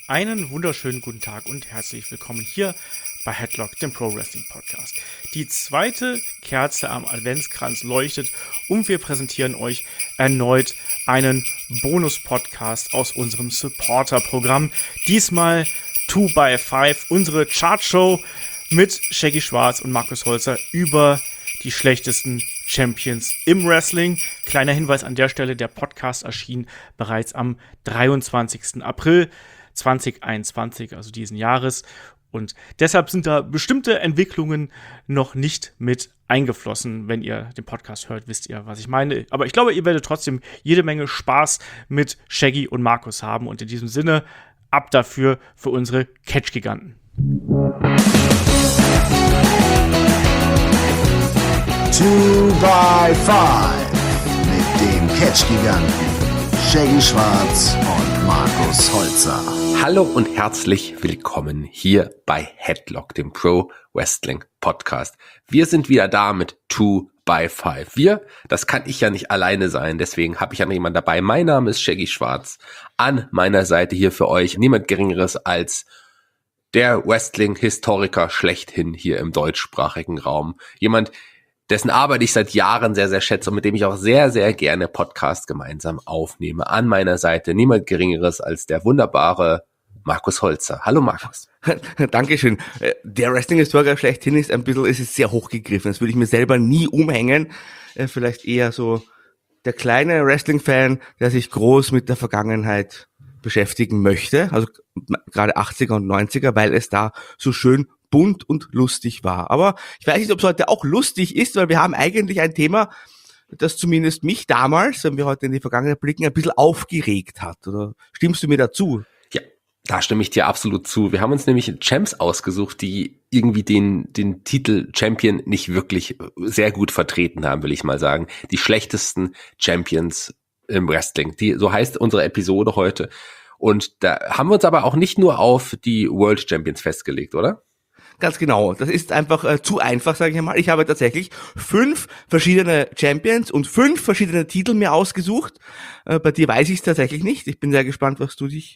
Einen wunderschönen guten Tag und herzlich willkommen hier bei Headlock, dem Pro Wrestling Podcast. Die zweite Kerze am Adventskranz leuchtet und wir präsentieren euch erneut einen Bonus-Podcast aus unserem Supporter-Programm. Diesmal 2x5, unsere Chartshow mit Shaggy Schwarz und Markus Holzer über die schlechtesten Champions im Wrestling. Kleiner Hinweis an der Stelle, der Podcast erschien bereits am 23. April 2021, also diesen Jahres. Und deshalb sind da bestimmte Entwicklungen noch nicht mit eingeflossen. Wenn ihr den Podcast hört, wisst ihr, was ich meine. Aber ich glaube, ihr werdet trotzdem jede Menge Spaß mit Shaggy und Markus haben. Und in diesem Sinne, ab dafür für unsere Catch-Giganten. 2x5 mit den Catch-Giganten Shaggy Schwarz und Markus Holzer. Hallo und herzlich willkommen hier bei Headlock, dem Pro Wrestling Podcast. Wir sind wieder da mit 2x5. Wir, das kann ich ja nicht alleine sein, deswegen habe ich ja noch jemanden dabei. Mein Name ist Shaggy Schwarz. An meiner Seite hier für euch niemand Geringeres als der Wrestling-Historiker schlechthin hier im deutschsprachigen Raum. Jemand, dessen Arbeit ich seit Jahren sehr, sehr schätze und mit dem ich auch sehr, sehr gerne Podcast gemeinsam aufnehme. An meiner Seite niemand Geringeres als der wunderbare Markus Holzer. Hallo Markus. Dankeschön. Der Wrestling-Historiker schlechthin ist ist sehr hochgegriffen. Das würde ich mir selber nie umhängen. Vielleicht eher so der kleine Wrestling-Fan, der sich groß mit der Vergangenheit beschäftigen möchte. Also gerade 80er und 90er, weil es da so schön bunt und lustig war. Aber ich weiß nicht, ob es heute auch lustig ist, weil wir haben eigentlich ein Thema, das zumindest mich damals, wenn wir heute in die Vergangenheit blicken, ein bisschen aufgeregt hat. Oder stimmst du mir dazu? Ja, da stimme ich dir absolut zu. Wir haben uns nämlich Champs ausgesucht, die irgendwie den Titel Champion nicht wirklich sehr gut vertreten haben, will ich mal sagen. Die schlechtesten Champions im Wrestling. So heißt unsere Episode heute. Und da haben wir uns aber auch nicht nur auf die World Champions festgelegt, oder? Ganz genau. Das ist einfach zu einfach, sage ich mal. Ich habe tatsächlich 5 verschiedene Champions und 5 verschiedene Titel mir ausgesucht. Bei dir weiß ich es tatsächlich nicht. Ich bin sehr gespannt, für was du dich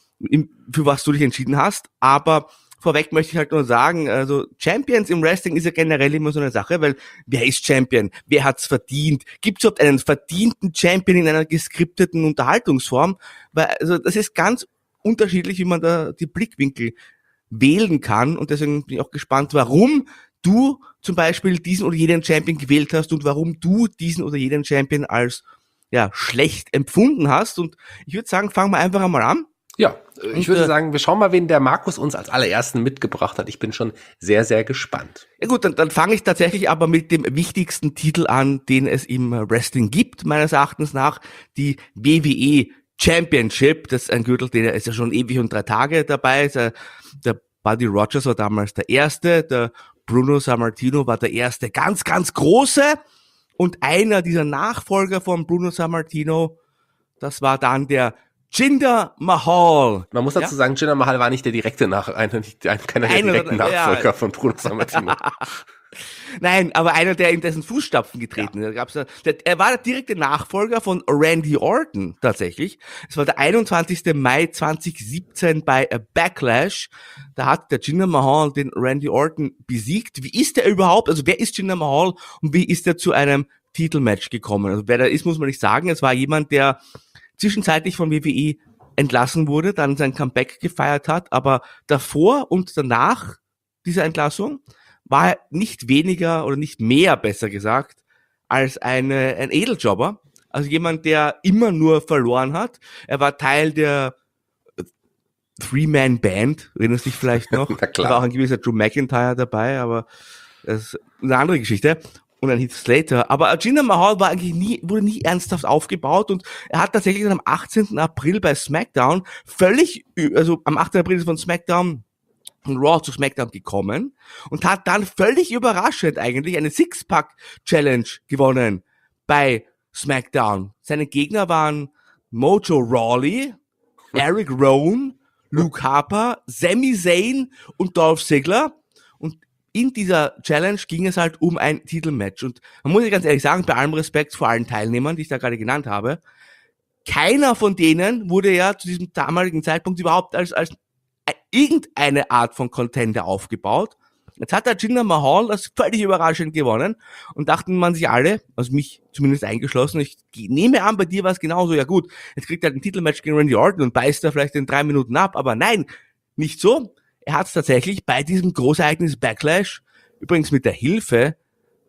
entschieden hast. Aber vorweg möchte ich halt nur sagen, also Champions im Wrestling ist ja generell immer so eine Sache, weil wer ist Champion? Wer hat's verdient? Gibt es überhaupt einen verdienten Champion in einer geskripteten Unterhaltungsform? Weil also das ist ganz unterschiedlich, wie man da die Blickwinkel wählen kann, und deswegen bin ich auch gespannt, warum du zum Beispiel diesen oder jeden Champion gewählt hast und warum du diesen oder jeden Champion als schlecht empfunden hast. Und ich würde sagen, fangen wir einfach einmal an. Ja, ich würde sagen, wir schauen mal, wen der Markus uns als allerersten mitgebracht hat. Ich bin schon sehr, sehr gespannt. Ja gut, dann fange ich tatsächlich aber mit dem wichtigsten Titel an, den es im Wrestling gibt, meines Erachtens nach, die WWE Championship. Das ist ein Gürtel, der ist ja schon ewig und 3 Tage dabei. Der Buddy Rogers war damals der Erste, der Bruno Sammartino war der erste ganz, ganz große, und einer dieser Nachfolger von Bruno Sammartino, das war dann der Jinder Mahal. Man muss dazu sagen, Jinder Mahal war nicht der direkte keiner der direkten Nachfolger von Bruno Sammartino. Nein, aber einer, der in dessen Fußstapfen getreten ist. Er war der direkte Nachfolger von Randy Orton tatsächlich. Es war der 21. Mai 2017 bei Backlash. Da hat der Jinder Mahal den Randy Orton besiegt. Wie ist der überhaupt? Also wer ist Jinder Mahal und wie ist er zu einem Titelmatch gekommen? Also wer da ist, muss man nicht sagen. Es war jemand, der zwischenzeitlich von WWE entlassen wurde, dann sein Comeback gefeiert hat, aber davor und danach dieser Entlassung war er nicht weniger oder nicht mehr, besser gesagt, als ein Edeljobber. Also jemand, der immer nur verloren hat. Er war Teil der Three-Man-Band, erinnerst du dich vielleicht noch? Na klar. Da war auch ein gewisser Drew McIntyre dabei, aber das ist eine andere Geschichte. Und ein Heath Slater. Aber Jinder Mahal wurde nie ernsthaft aufgebaut, und er hat tatsächlich am 18. April bei SmackDown am 18. April ist von SmackDown und Raw zu SmackDown gekommen und hat dann völlig überraschend eigentlich eine Six-Pack-Challenge gewonnen bei SmackDown. Seine Gegner waren Mojo Rawley, Eric Rowan, Luke Harper, Sami Zayn und Dolph Ziggler. Und in dieser Challenge ging es halt um ein Titelmatch. Und man muss ja ganz ehrlich sagen, bei allem Respekt vor allen Teilnehmern, die ich da gerade genannt habe, keiner von denen wurde ja zu diesem damaligen Zeitpunkt überhaupt als irgendeine Art von Contender aufgebaut. Jetzt hat der Jinder Mahal das völlig überraschend gewonnen und dachten man sich alle, also mich zumindest eingeschlossen, ich nehme an, bei dir war es genauso, ja gut, jetzt kriegt er ein Titelmatch gegen Randy Orton und beißt da vielleicht in 3 Minuten ab, aber nein, nicht so. Er hat es tatsächlich bei diesem Großereignis Backlash, übrigens mit der Hilfe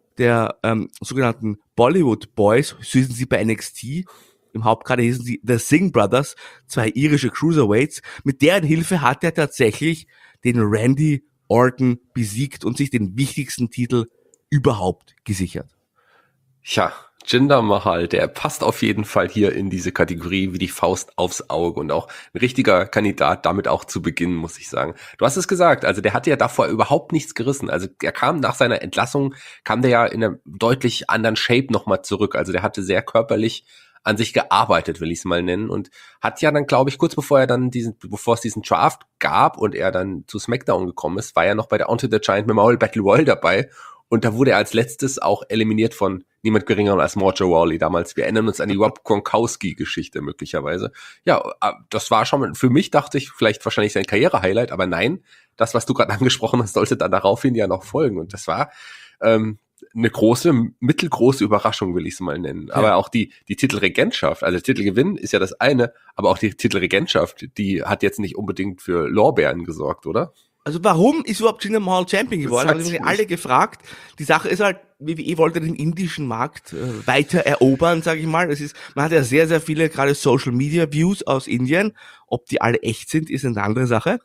der sogenannten Bollywood Boys, so hießen sie bei NXT, im Hauptkader hießen sie The Singh Brothers, 2 irische Cruiserweights, mit deren Hilfe hat er tatsächlich den Randy Orton besiegt und sich den wichtigsten Titel überhaupt gesichert. Ja, Jinder Mahal, der passt auf jeden Fall hier in diese Kategorie wie die Faust aufs Auge und auch ein richtiger Kandidat, damit auch zu beginnen, muss ich sagen. Du hast es gesagt, also der hatte ja davor überhaupt nichts gerissen. Also er kam nach seiner Entlassung, kam der ja in einer deutlich anderen Shape nochmal zurück. Also der hatte sehr körperlich an sich gearbeitet, will ich es mal nennen, und hat ja dann, glaube ich, kurz bevor es diesen Draft gab und er dann zu SmackDown gekommen ist, war er noch bei der Andre the Giant Memorial Battle Royal dabei. Und da wurde er als letztes auch eliminiert von niemand geringerem als Mojo Rawley damals. Wir erinnern uns an die Rob Gronkowski-Geschichte möglicherweise. Ja, das war schon, für mich dachte ich, vielleicht wahrscheinlich sein Karriere-Highlight, aber nein, das, was du gerade angesprochen hast, sollte dann daraufhin ja noch folgen. Und das war eine mittelgroße Überraschung, will ich es mal nennen. Ja. Aber auch die Titelregentschaft, also der Titelgewinn ist ja das eine, aber auch die Titelregentschaft, die hat jetzt nicht unbedingt für Lorbeeren gesorgt, oder? Also warum ist überhaupt Jinder Mahal Champion geworden? Haben sich alle gefragt. Die Sache ist halt, WWE wollte den indischen Markt weiter erobern, sage ich mal. Man hat ja sehr, sehr viele gerade Social Media Views aus Indien. Ob die alle echt sind, ist eine andere Sache.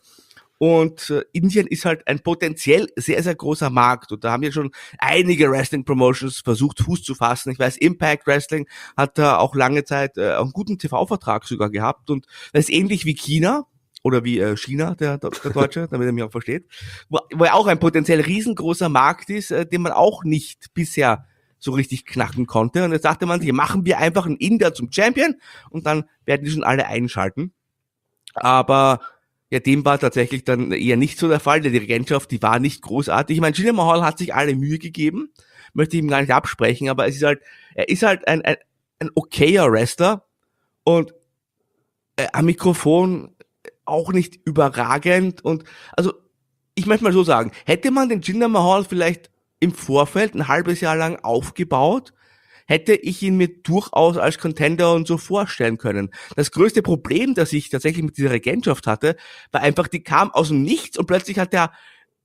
Und Indien ist halt ein potenziell sehr, sehr großer Markt. Und da haben ja schon einige Wrestling-Promotions versucht, Fuß zu fassen. Ich weiß, Impact Wrestling hat da auch lange Zeit einen guten TV-Vertrag sogar gehabt. Und das ist ähnlich wie China. Oder wie China, der Deutsche, damit er mich auch versteht, wo er auch ein potenziell riesengroßer Markt ist, den man auch nicht bisher so richtig knacken konnte. Und jetzt dachte man sich, machen wir einfach einen Inder zum Champion und dann werden die schon alle einschalten. Aber ja, dem war tatsächlich dann eher nicht so der Fall. Die Regentschaft, die war nicht großartig. Ich meine, Jinder Mahal hat sich alle Mühe gegeben, möchte ich ihm gar nicht absprechen, aber er ist halt ein okayer Wrestler und am Mikrofon auch nicht überragend. Und also ich möchte mal so sagen, hätte man den Jinder Mahal vielleicht im Vorfeld ein halbes Jahr lang aufgebaut, hätte ich ihn mir durchaus als Contender und so vorstellen können. Das größte Problem, das ich tatsächlich mit dieser Regentschaft hatte, war einfach, die kam aus dem Nichts und plötzlich hat er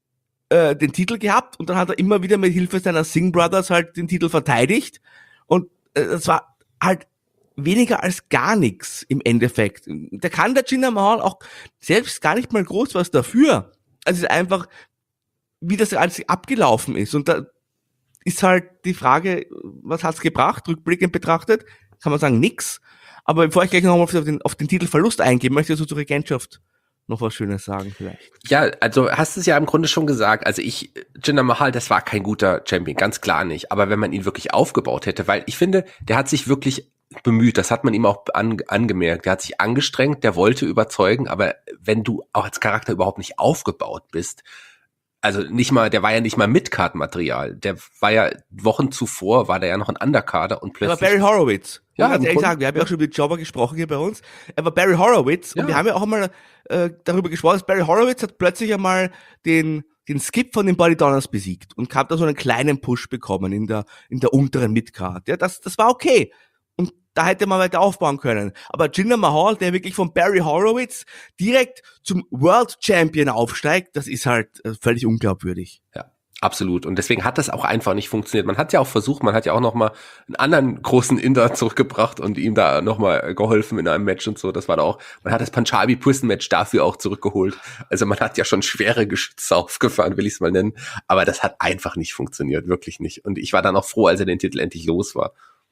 den Titel gehabt und dann hat er immer wieder mit Hilfe seiner Singh Brothers halt den Titel verteidigt und das war halt weniger als gar nichts im Endeffekt. Da kann der Jinder Mahal auch selbst gar nicht mal groß was dafür. Also es ist einfach, wie das alles abgelaufen ist. Und da ist halt die Frage, was hat's gebracht? Rückblickend betrachtet, kann man sagen, nix. Aber bevor ich gleich nochmal auf den Titelverlust eingehe, möchte ich so zur Regentschaft noch was Schönes sagen vielleicht. Ja, also hast es ja im Grunde schon gesagt. Also Jinder Mahal, das war kein guter Champion, ganz klar nicht. Aber wenn man ihn wirklich aufgebaut hätte, weil ich finde, der hat sich wirklich bemüht, das hat man ihm auch angemerkt. Der hat sich angestrengt, der wollte überzeugen, aber wenn du auch als Charakter überhaupt nicht aufgebaut bist, also der war ja nicht mal Mid-Card-Material, der war ja Wochen zuvor, war der ja noch ein Undercarder und plötzlich... Aber Barry Horowitz, ja, ganz ehrlich sagen, wir haben ja auch schon mit Jobber gesprochen hier bei uns, er war Barry Horowitz und wir haben ja auch einmal darüber gesprochen, dass Barry Horowitz hat plötzlich einmal den Skip von den Body Donners besiegt und hat da so einen kleinen Push bekommen in der unteren Mid-Card. Ja, das war okay. Und da hätte man weiter aufbauen können. Aber Jinder Mahal, der wirklich von Barry Horowitz direkt zum World Champion aufsteigt, das ist halt völlig unglaubwürdig. Ja, absolut. Und deswegen hat das auch einfach nicht funktioniert. Man hat ja auch versucht, man hat ja auch nochmal einen anderen großen Inder zurückgebracht und ihm da nochmal geholfen in einem Match und so. Das war da auch, man hat das Punjabi Prison Match dafür auch zurückgeholt. Also man hat ja schon schwere Geschütze aufgefahren, will ich es mal nennen. Aber das hat einfach nicht funktioniert, wirklich nicht. Und ich war dann auch froh, als er den Titel endlich los war.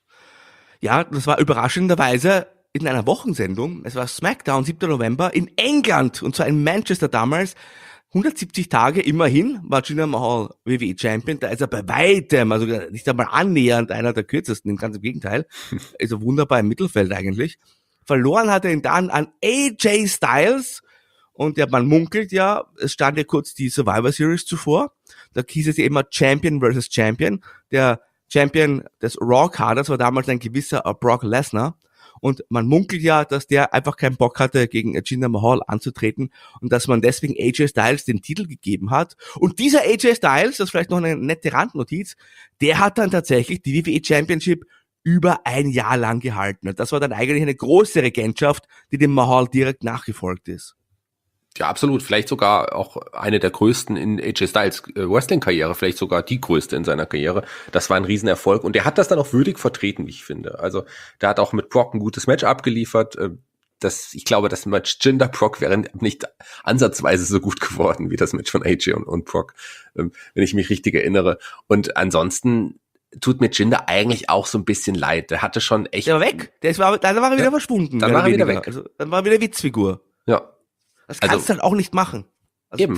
Ja, das war überraschenderweise in einer Wochensendung, es war SmackDown, 7. November, in England, und zwar in Manchester damals, 170 Tage immerhin war Jinder Mahal WWE Champion, da ist er bei weitem, also nicht einmal annähernd einer der kürzesten, ganz im Gegenteil, ist er wunderbar im Mittelfeld eigentlich. Verloren hat er ihn dann an AJ Styles, und ja, man munkelt ja, es stand ja kurz die Survivor Series zuvor, da hieß es ja immer Champion versus Champion, der Champion des Raw-Kaders war damals ein gewisser Brock Lesnar. und man munkelt ja, dass der einfach keinen Bock hatte, gegen Jinder Mahal anzutreten und dass man deswegen AJ Styles den Titel gegeben hat. Und dieser AJ Styles, das ist vielleicht noch eine nette Randnotiz, der hat dann tatsächlich die WWE Championship über ein Jahr lang gehalten. Und das war dann eigentlich eine große Regentschaft, die dem Mahal direkt nachgefolgt ist. Ja, absolut. Vielleicht sogar auch eine der größten in AJ Styles Wrestling-Karriere, vielleicht sogar die größte in seiner Karriere. Das war ein Riesenerfolg und der hat das dann auch würdig vertreten, wie ich finde. Also der hat auch mit Brock ein gutes Match abgeliefert. Ich glaube, das Match Jinder Brock wäre nicht ansatzweise so gut geworden wie das Match von AJ und Brock, wenn ich mich richtig erinnere. Und ansonsten tut mir Jinder eigentlich auch so ein bisschen leid. Der hatte schon echt... Der war weg. Dann war er wieder verschwunden. Dann war er wieder weg. Also, dann war er wieder Witzfigur. Ja. Das kannst du halt auch nicht machen. Also eben.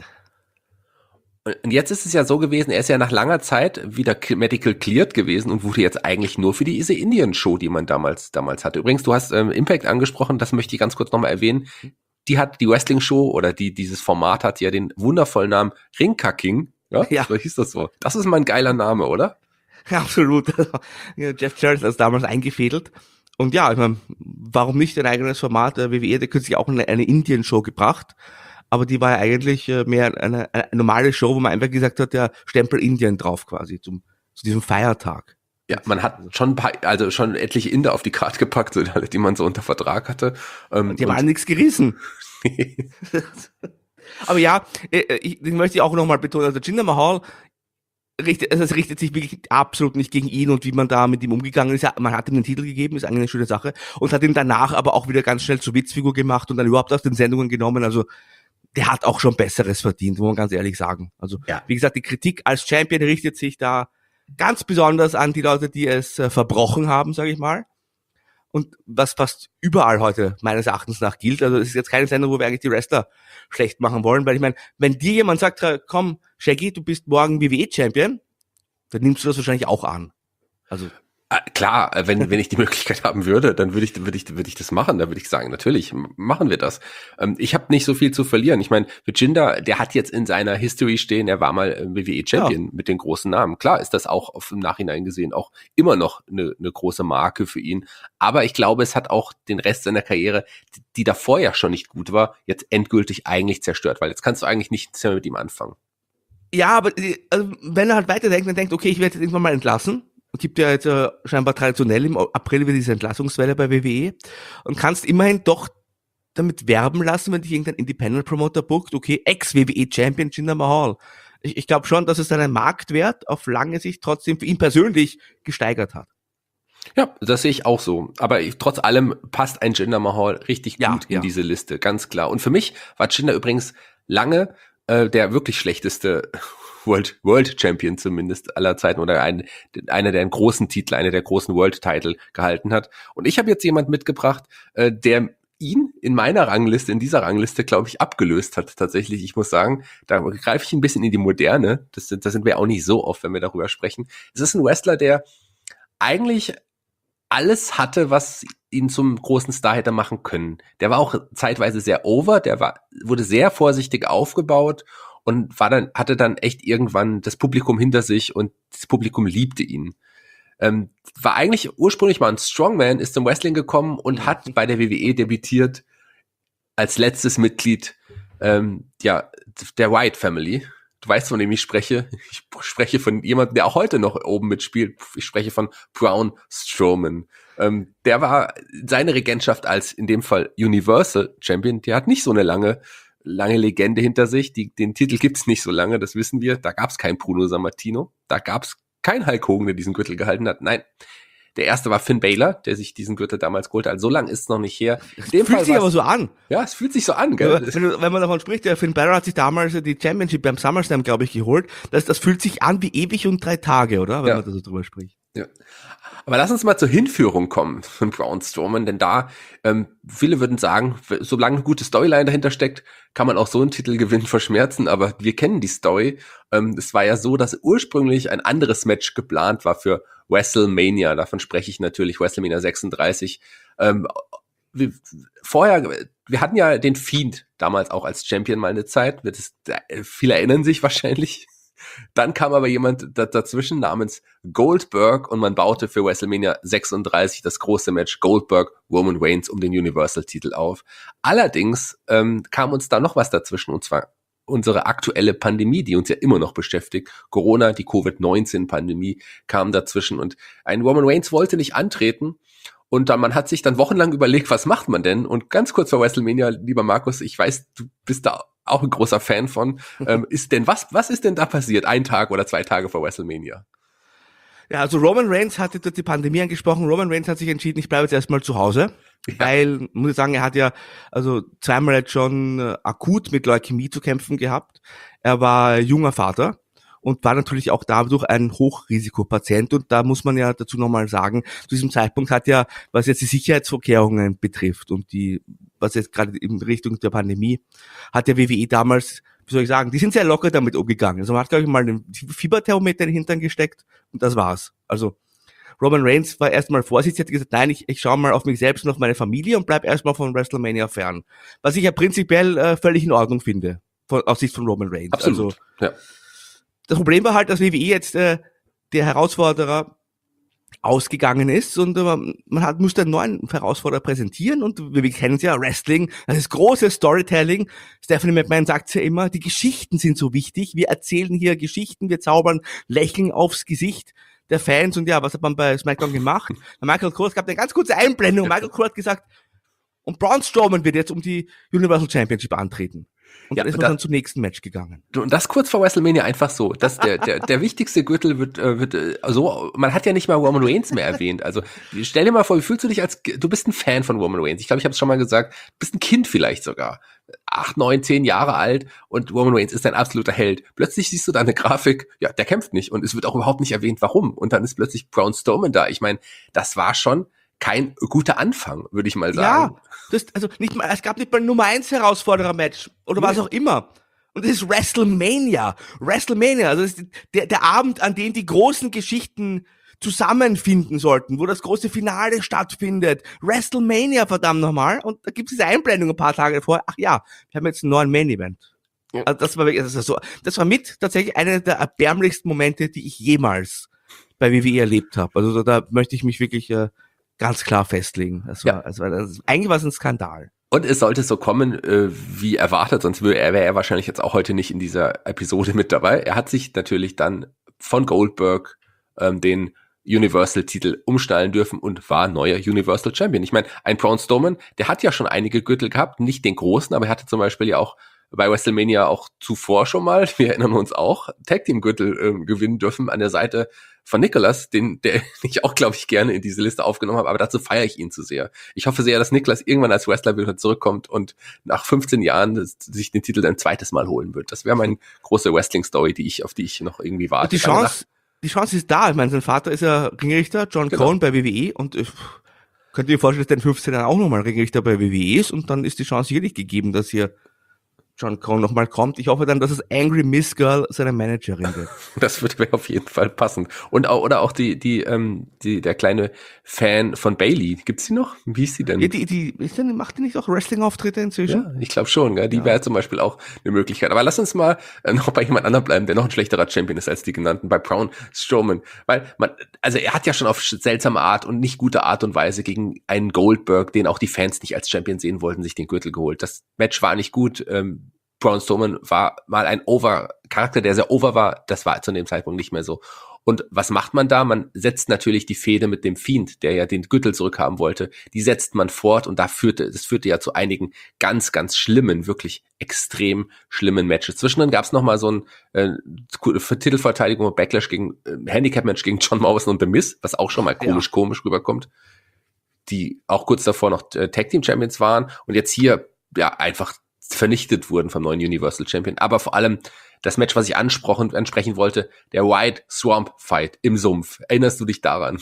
Und jetzt ist es ja so gewesen, er ist ja nach langer Zeit wieder medical cleared gewesen und wurde jetzt eigentlich nur für diese Indian-Show, die man damals hatte. Übrigens, du hast Impact angesprochen, das möchte ich ganz kurz nochmal erwähnen. Die Wrestling-Show oder dieses Format hat ja den wundervollen Namen Ringkacking. Ja. So hieß das so. Das ist mal ein geiler Name, oder? Ja, absolut. Ja, Jeff Jarrett hat das damals eingefädelt. Und ja, ich meine, warum nicht ein eigenes Format? Der WWE hat kürzlich auch eine Indien-Show gebracht, aber die war ja eigentlich mehr eine normale Show, wo man einfach gesagt hat, der Stempel Indien drauf quasi zu diesem Feiertag. Ja, man hat schon schon etliche Inder auf die Karte gepackt, so, die man so unter Vertrag hatte. Die haben alle nichts gerissen. Aber ja, ich möchte auch nochmal betonen, also Jinder Mahal, es richtet sich wirklich absolut nicht gegen ihn und wie man da mit ihm umgegangen ist. Ja, man hat ihm den Titel gegeben, ist eigentlich eine schöne Sache. Und hat ihn danach aber auch wieder ganz schnell zur Witzfigur gemacht und dann überhaupt aus den Sendungen genommen. Also der hat auch schon Besseres verdient, muss man ganz ehrlich sagen. Also Wie gesagt, die Kritik als Champion richtet sich da ganz besonders an die Leute, die es verbrochen haben, sage ich mal. Und was fast überall heute meines Erachtens nach gilt. Also es ist jetzt keine Sendung, wo wir eigentlich die Wrestler schlecht machen wollen, weil ich meine, wenn dir jemand sagt, komm, Shaggy, du bist morgen WWE-Champion, dann nimmst du das wahrscheinlich auch an. Also klar, wenn ich die Möglichkeit haben würde, dann würde ich das machen. Da würde ich sagen, natürlich machen wir das. Ich habe nicht so viel zu verlieren. Ich meine, Jinder, der hat jetzt in seiner History stehen, er war mal WWE-Champion mit den großen Namen. Klar ist das auch im Nachhinein gesehen auch immer noch eine große Marke für ihn. Aber ich glaube, es hat auch den Rest seiner Karriere, die davor ja schon nicht gut war, jetzt endgültig eigentlich zerstört, weil jetzt kannst du eigentlich nichts mehr mit ihm anfangen. Ja, aber also, wenn er halt weiterdenkt und denkt, okay, ich werde jetzt irgendwann mal entlassen, gibt ja jetzt scheinbar traditionell im April wieder diese Entlassungswelle bei WWE und kannst immerhin doch damit werben lassen, wenn dich irgendein Independent Promoter bookt, okay, Ex-WWE-Champion Jinder Mahal. Ich glaube schon, dass es seinen Marktwert auf lange Sicht trotzdem für ihn persönlich gesteigert hat. Ja, das sehe ich auch so. Aber trotz allem passt ein Jinder Mahal richtig gut in diese Liste, ganz klar. Und für mich war Jinder übrigens lange der wirklich schlechteste World Champion zumindest aller Zeiten oder einer der großen Titel, einer der großen World Title gehalten hat. Und ich habe jetzt jemand mitgebracht, der ihn in dieser Rangliste, glaube ich, abgelöst hat tatsächlich. Ich muss sagen, da greife ich ein bisschen in die Moderne. Das sind wir auch nicht so oft, wenn wir darüber sprechen. Es ist ein Wrestler, der eigentlich alles hatte, was ihn zum großen Star hätte machen können. Der war auch zeitweise sehr over, wurde sehr vorsichtig aufgebaut und hatte dann echt irgendwann das Publikum hinter sich und das Publikum liebte ihn. War eigentlich ursprünglich mal ein Strongman, ist zum Wrestling gekommen und hat bei der WWE debütiert als letztes Mitglied der Wyatt Family. Du weißt, von dem ich spreche. Ich spreche von jemandem, der auch heute noch oben mitspielt. Ich spreche von Braun Strowman. Der war seine Regentschaft als in dem Fall Universal Champion. Der hat nicht so eine lange Legende hinter sich. Den Titel gibt's nicht so lange, das wissen wir. Da gab's keinen Bruno Sammartino. Da gab's keinen Hulk Hogan, der diesen Gürtel gehalten hat. Nein, der erste war Finn Balor, der sich diesen Gürtel damals geholt hat. Also so lang ist es noch nicht her. Fühlt sich aber so an. Ja, es fühlt sich so an, gell? Wenn man davon spricht, der Finn Balor hat sich damals die Championship beim SummerSlam, glaube ich, geholt. Das fühlt sich an wie ewig und 3 Tage, oder? Wenn man da so drüber spricht. Ja. Aber lass uns mal zur Hinführung kommen von Braun Strowman, denn da, viele würden sagen, solange eine gute Storyline dahinter steckt, kann man auch so einen Titelgewinn verschmerzen, aber wir kennen die Story. Es war ja so, dass ursprünglich ein anderes Match geplant war für WrestleMania, davon spreche ich natürlich, WrestleMania 36. Wir hatten ja den Fiend damals auch als Champion mal eine Zeit, viele erinnern sich wahrscheinlich. Dann kam aber jemand dazwischen namens Goldberg und man baute für WrestleMania 36 das große Match Goldberg-Roman Reigns um den Universal-Titel auf. Allerdings kam uns da noch was dazwischen, und zwar unsere aktuelle Pandemie, die uns ja immer noch beschäftigt. Corona, die Covid-19-Pandemie kam dazwischen und ein Roman Reigns wollte nicht antreten. Und man hat sich dann wochenlang überlegt, was macht man denn? Und ganz kurz vor WrestleMania, lieber Markus, ich weiß, du bist da auch ein großer Fan von, was ist denn da passiert, 1 Tag oder 2 Tage vor WrestleMania? Ja, also Roman Reigns hatte dort die Pandemie angesprochen. Roman Reigns hat sich entschieden, ich bleibe jetzt erstmal zu Hause. Ja. Weil, muss ich sagen, er hat ja also zweimal jetzt schon akut mit Leukämie zu kämpfen gehabt. Er war junger Vater und war natürlich auch dadurch ein Hochrisikopatient. Und da muss man ja dazu nochmal sagen, zu diesem Zeitpunkt hat ja, was jetzt die Sicherheitsvorkehrungen betrifft und was jetzt gerade in Richtung der Pandemie, hat der WWE damals, wie soll ich sagen, die sind sehr locker damit umgegangen. Also man hat, glaube ich, mal einen Fieberthermometer in den Hintern gesteckt und das war's. Also Roman Reigns war erstmal vorsichtig, hat gesagt, nein, ich schaue mal auf mich selbst und auf meine Familie und bleib erstmal von WrestleMania fern. Was ich ja prinzipiell völlig in Ordnung finde, aus Sicht von Roman Reigns. Absolut, also, ja. Das Problem war halt, dass WWE jetzt der Herausforderer ausgegangen ist und musste einen neuen Herausforderer präsentieren und wir kennen es ja, Wrestling, das ist großes Storytelling. Stephanie McMahon sagt ja immer, die Geschichten sind so wichtig, wir erzählen hier Geschichten, wir zaubern Lächeln aufs Gesicht der Fans und ja, was hat man bei SmackDown gemacht? Michael Cole, es gab eine ganz kurze Einblendung, Michael Cole hat gesagt, und Braun Strowman wird jetzt um die Universal Championship antreten. Und dann ist man dann zum nächsten Match gegangen. Und das kurz vor WrestleMania einfach so. Dass der wichtigste Gürtel wird so, man hat ja nicht mal Roman Reigns mehr erwähnt. Also stell dir mal vor, wie fühlst du dich du bist ein Fan von Roman Reigns. Ich glaube, ich habe es schon mal gesagt, du bist ein Kind vielleicht sogar. 8, 9, 10 Jahre alt und Roman Reigns ist ein absoluter Held. Plötzlich siehst du da eine Grafik, ja, der kämpft nicht und es wird auch überhaupt nicht erwähnt, warum. Und dann ist plötzlich Braun Strowman da. Ich meine, das war schon kein guter Anfang, würde ich mal sagen. Ja, es gab nicht mal ein Nummer 1 Herausforderer-Match oder was auch immer. Und das ist WrestleMania. WrestleMania, also das ist der Abend, an dem die großen Geschichten zusammenfinden sollten, wo das große Finale stattfindet. WrestleMania, verdammt nochmal. Und da gibt es diese Einblendung ein paar Tage davor. Ach ja, wir haben jetzt einen neuen Main-Event. Ja. Also das war mit tatsächlich einer der erbärmlichsten Momente, die ich jemals bei WWE erlebt habe. Also da möchte ich mich wirklich ganz klar festlegen. Eigentlich war es ein Skandal. Und es sollte so kommen, wie erwartet, sonst wäre er wahrscheinlich jetzt auch heute nicht in dieser Episode mit dabei. Er hat sich natürlich dann von Goldberg den Universal-Titel umstellen dürfen und war neuer Universal Champion. Ich meine, ein Braun Strowman, der hat ja schon einige Gürtel gehabt, nicht den großen, aber er hatte zum Beispiel ja auch bei WrestleMania auch zuvor schon mal, wir erinnern uns auch, Tag-Team-Gürtel gewinnen dürfen an der Seite von Nicholas, der ich auch, glaube ich, gerne in diese Liste aufgenommen habe, aber dazu feiere ich ihn zu sehr. Ich hoffe sehr, dass Nicholas irgendwann als Wrestler wieder zurückkommt und nach 15 Jahren sich den Titel ein zweites Mal holen wird. Das wäre meine große Wrestling-Story, auf die ich noch irgendwie warte. Die Chance ist da. Ich meine, sein Vater ist ja Ringrichter, John Cohn bei WWE und ich könnte mir vorstellen, dass der in 15 Jahren auch nochmal Ringrichter bei WWE ist und dann ist die Chance sicherlich gegeben, dass hier John Cohn nochmal kommt. Ich hoffe dann, dass es Angry Miss Girl seine Managerin wird. Das wird auf jeden Fall passen. Und auch der kleine Fan von Bayley. Gibt's die noch? Wie ist die denn? Ja, macht die nicht auch Wrestling-Auftritte inzwischen? Ja, ich glaube schon. Ja. Die wäre zum Beispiel auch eine Möglichkeit. Aber lass uns mal noch bei jemand anderem bleiben, der noch ein schlechterer Champion ist als die genannten, bei Braun Strowman. Weil er hat ja schon auf seltsame Art und nicht gute Art und Weise gegen einen Goldberg, den auch die Fans nicht als Champion sehen wollten, sich den Gürtel geholt. Das Match war nicht gut. Braun Strowman war mal ein Charakter, der sehr over war. Das war zu dem Zeitpunkt nicht mehr so. Und was macht man da? Man setzt natürlich die Fehde mit dem Fiend, der ja den Gürtel zurückhaben wollte. Die setzt man fort und das führte ja zu einigen ganz, ganz schlimmen, wirklich extrem schlimmen Matches. Zwischendrin gab es nochmal so ein Titelverteidigung und Backlash gegen Handicap-Match gegen John Morrison und The Miz, was auch schon mal komisch rüberkommt. Die auch kurz davor noch Tag-Team-Champions waren und jetzt hier ja einfach vernichtet wurden vom neuen Universal Champion. Aber vor allem das Match, was ich ansprechen wollte, der White Swamp Fight im Sumpf. Erinnerst du dich daran?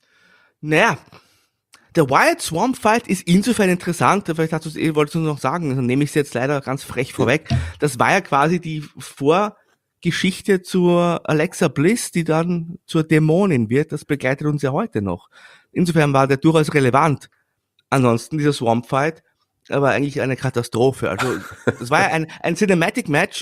Naja, der White Swamp Fight ist insofern interessant, vielleicht wolltest du noch sagen, dann nehme ich es jetzt leider ganz frech vorweg. Das war ja quasi die Vorgeschichte zur Alexa Bliss, die dann zur Dämonin wird. Das begleitet uns ja heute noch. Insofern war der durchaus relevant. Ansonsten dieser Swamp Fight, aber eigentlich eine Katastrophe. Also das war ja ein Cinematic Match und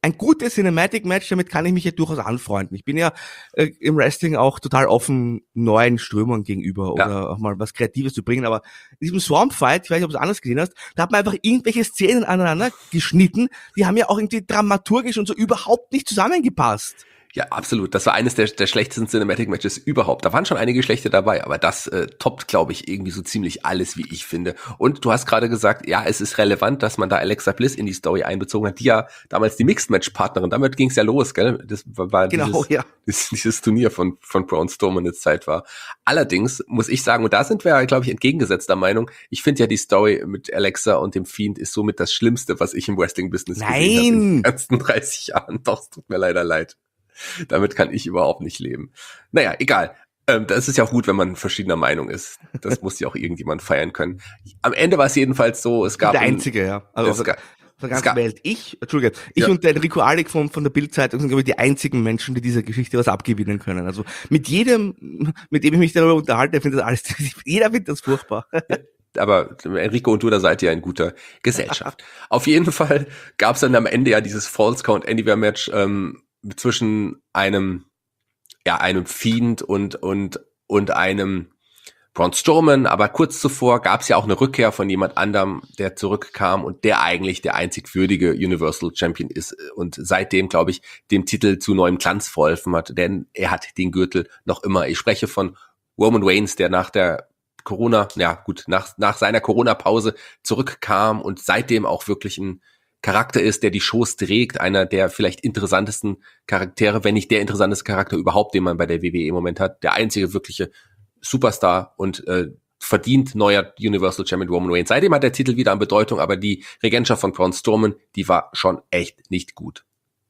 ein gutes Cinematic-Match, damit kann ich mich ja durchaus anfreunden. Ich bin ja im Wrestling auch total offen neuen Strömungen gegenüber oder auch mal was Kreatives zu bringen, aber in diesem Swamp-Fight, ich weiß nicht, ob du es anders gesehen hast, da hat man einfach irgendwelche Szenen aneinander geschnitten, die haben ja auch irgendwie dramaturgisch und so überhaupt nicht zusammengepasst. Ja, absolut. Das war eines der schlechtesten Cinematic-Matches überhaupt. Da waren schon einige schlechte dabei, aber das toppt, glaube ich, irgendwie so ziemlich alles, wie ich finde. Und du hast gerade gesagt, ja, es ist relevant, dass man da Alexa Bliss in die Story einbezogen hat, die ja damals die Mixed-Match-Partnerin, damit ging es ja los, gell? Das war Genau, dieses Turnier von Braun Strowman eine Zeit war. Allerdings muss ich sagen, und da sind wir, glaube ich, entgegengesetzter Meinung, ich finde ja die Story mit Alexa und dem Fiend ist somit das Schlimmste, was ich im Wrestling-Business gesehen habe in den ganzen 30 Jahren. Doch, es tut mir leider leid. Damit kann ich überhaupt nicht leben. Naja, egal. Das ist ja auch gut, wenn man verschiedener Meinung ist. Das muss ja auch irgendjemand feiern können. Am Ende war es jedenfalls so, es gab... Der Einzige, ja. Also auf der ganzen Welt. Ich und der Enrico Alec von der Bild-Zeitung sind, glaube ich, die einzigen Menschen, die dieser Geschichte was abgewinnen können. Also mit jedem, mit dem ich mich darüber unterhalte, findet das alles, jeder findet das furchtbar. Aber Enrico und du, da seid ihr in guter Gesellschaft. Auf jeden Fall gab es dann am Ende ja dieses Falls Count Anywhere Match, zwischen einem Fiend und einem Braun Strowman, aber kurz zuvor gab es ja auch eine Rückkehr von jemand anderem, der zurückkam und der eigentlich der einzig würdige Universal Champion ist und seitdem, glaube ich, dem Titel zu neuem Glanz verholfen hat, denn er hat den Gürtel noch immer. Ich spreche von Roman Reigns, der nach der nach seiner Corona-Pause zurückkam und seitdem auch wirklich ein Charakter ist, der die Shows trägt, einer der vielleicht interessantesten Charaktere, wenn nicht der interessanteste Charakter überhaupt, den man bei der WWE im Moment hat, der einzige wirkliche Superstar und verdient neuer Universal Champion Roman Reigns. Seitdem hat der Titel wieder an Bedeutung, aber die Regentschaft von Braun Strowman, die war schon echt nicht gut.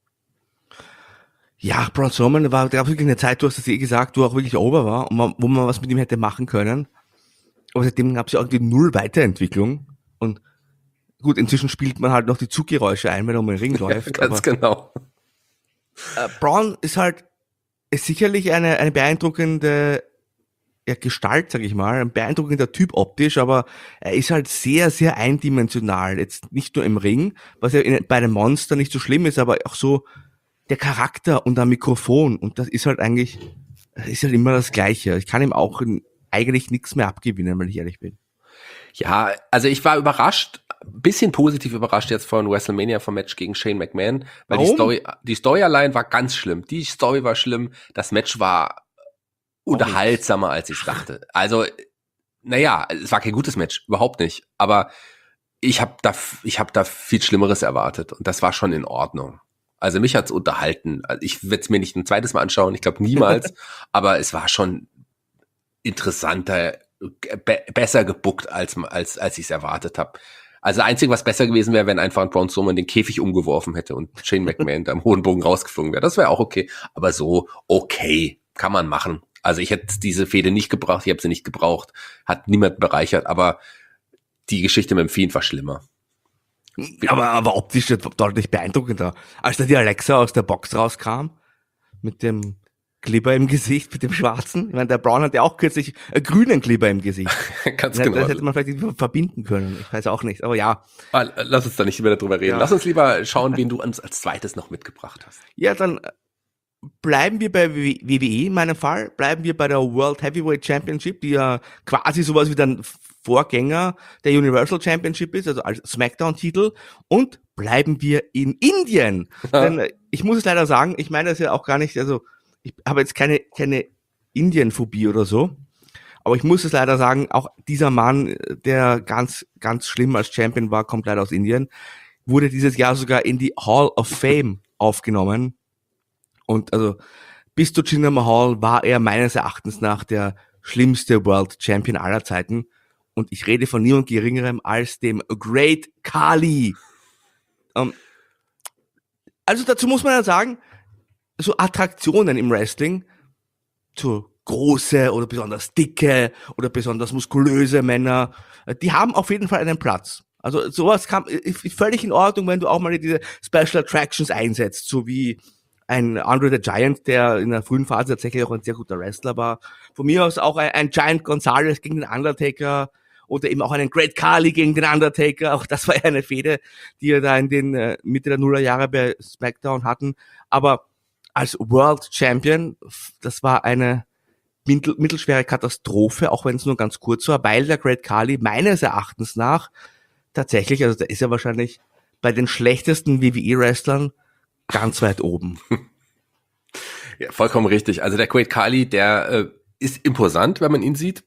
Ja, Braun Strowman war, da gab es wirklich eine Zeit, du hast es gesagt, wo er auch wirklich over war und wo man was mit ihm hätte machen können. Aber seitdem gab es ja irgendwie null Weiterentwicklung und gut, inzwischen spielt man halt noch die Zuggeräusche ein, wenn er um den Ring läuft. Ja, ganz genau. Braun ist sicherlich eine beeindruckende Gestalt, sag ich mal, ein beeindruckender Typ optisch, aber er ist halt sehr, sehr eindimensional. Jetzt nicht nur im Ring, was ja bei einem Monster nicht so schlimm ist, aber auch so der Charakter und am Mikrofon. Und das ist halt immer das Gleiche. Ich kann ihm auch eigentlich nichts mehr abgewinnen, wenn ich ehrlich bin. Ja, also ich war überrascht, bisschen positiv überrascht jetzt von WrestleMania vom Match gegen Shane McMahon, weil die Story allein war ganz schlimm. Die Story war schlimm, das Match war unterhaltsamer, als ich dachte. Also, naja, es war kein gutes Match, überhaupt nicht. Aber ich hab da viel Schlimmeres erwartet und das war schon in Ordnung. Also mich hat's unterhalten. Also ich werde es mir nicht ein zweites Mal anschauen, ich glaube niemals, aber es war schon interessanter, besser gebuckt, als ich es erwartet habe. Also das Einzige, was besser gewesen wäre, wenn einfach ein Braun Strowman den Käfig umgeworfen hätte und Shane McMahon da am hohen Bogen rausgeflogen wäre. Das wäre auch okay. Aber so, okay, kann man machen. Also ich hätte diese Fehde nicht gebraucht, ich habe sie nicht gebraucht, hat niemand bereichert, aber die Geschichte mit dem Fiend war schlimmer. Aber optisch deutlich beeindruckender. Als da die Alexa aus der Box rauskam, mit dem Glibber im Gesicht, mit dem Schwarzen. Ich meine, der Braun hat ja auch kürzlich einen grünen Glibber im Gesicht. Ganz genau. Das hätte man vielleicht verbinden können. Ich weiß auch nicht, aber ja. Lass uns da nicht mehr darüber reden. Ja. Lass uns lieber schauen, wen du uns als zweites noch mitgebracht hast. Ja, dann bleiben wir bei WWE in meinem Fall. Bleiben wir bei der World Heavyweight Championship, die ja quasi sowas wie der Vorgänger der Universal Championship ist, also als Smackdown-Titel. Und bleiben wir in Indien. Denn ich muss es leider sagen, ich meine das ja auch gar nicht, also ich habe jetzt keine Indien-Phobie oder so, aber ich muss es leider sagen, auch dieser Mann, der ganz, ganz schlimm als Champion war, kommt leider aus Indien, wurde dieses Jahr sogar in die Hall of Fame aufgenommen. Und also bis zu Jinder Mahal war er meines Erachtens nach der schlimmste World Champion aller Zeiten. Und ich rede von niemand Geringerem als dem Great Khali. Also dazu muss man ja sagen, so Attraktionen im Wrestling, so große oder besonders dicke oder besonders muskulöse Männer, die haben auf jeden Fall einen Platz. Also sowas ist völlig in Ordnung, wenn du auch mal diese Special Attractions einsetzt, so wie ein Andre the Giant, der in der frühen Phase tatsächlich auch ein sehr guter Wrestler war. Von mir aus auch ein Giant Gonzalez gegen den Undertaker oder eben auch einen Great Khali gegen den Undertaker. Auch das war ja eine Fehde, die er da in den Mitte der Nullerjahre bei SmackDown hatten. Aber als World Champion, das war eine mittelschwere Katastrophe, auch wenn es nur ganz kurz war, weil der Great Khali meines Erachtens nach tatsächlich, also da ist er wahrscheinlich bei den schlechtesten WWE-Wrestlern ganz weit oben. Ja, vollkommen richtig. Also der Great Khali, der ist imposant, wenn man ihn sieht.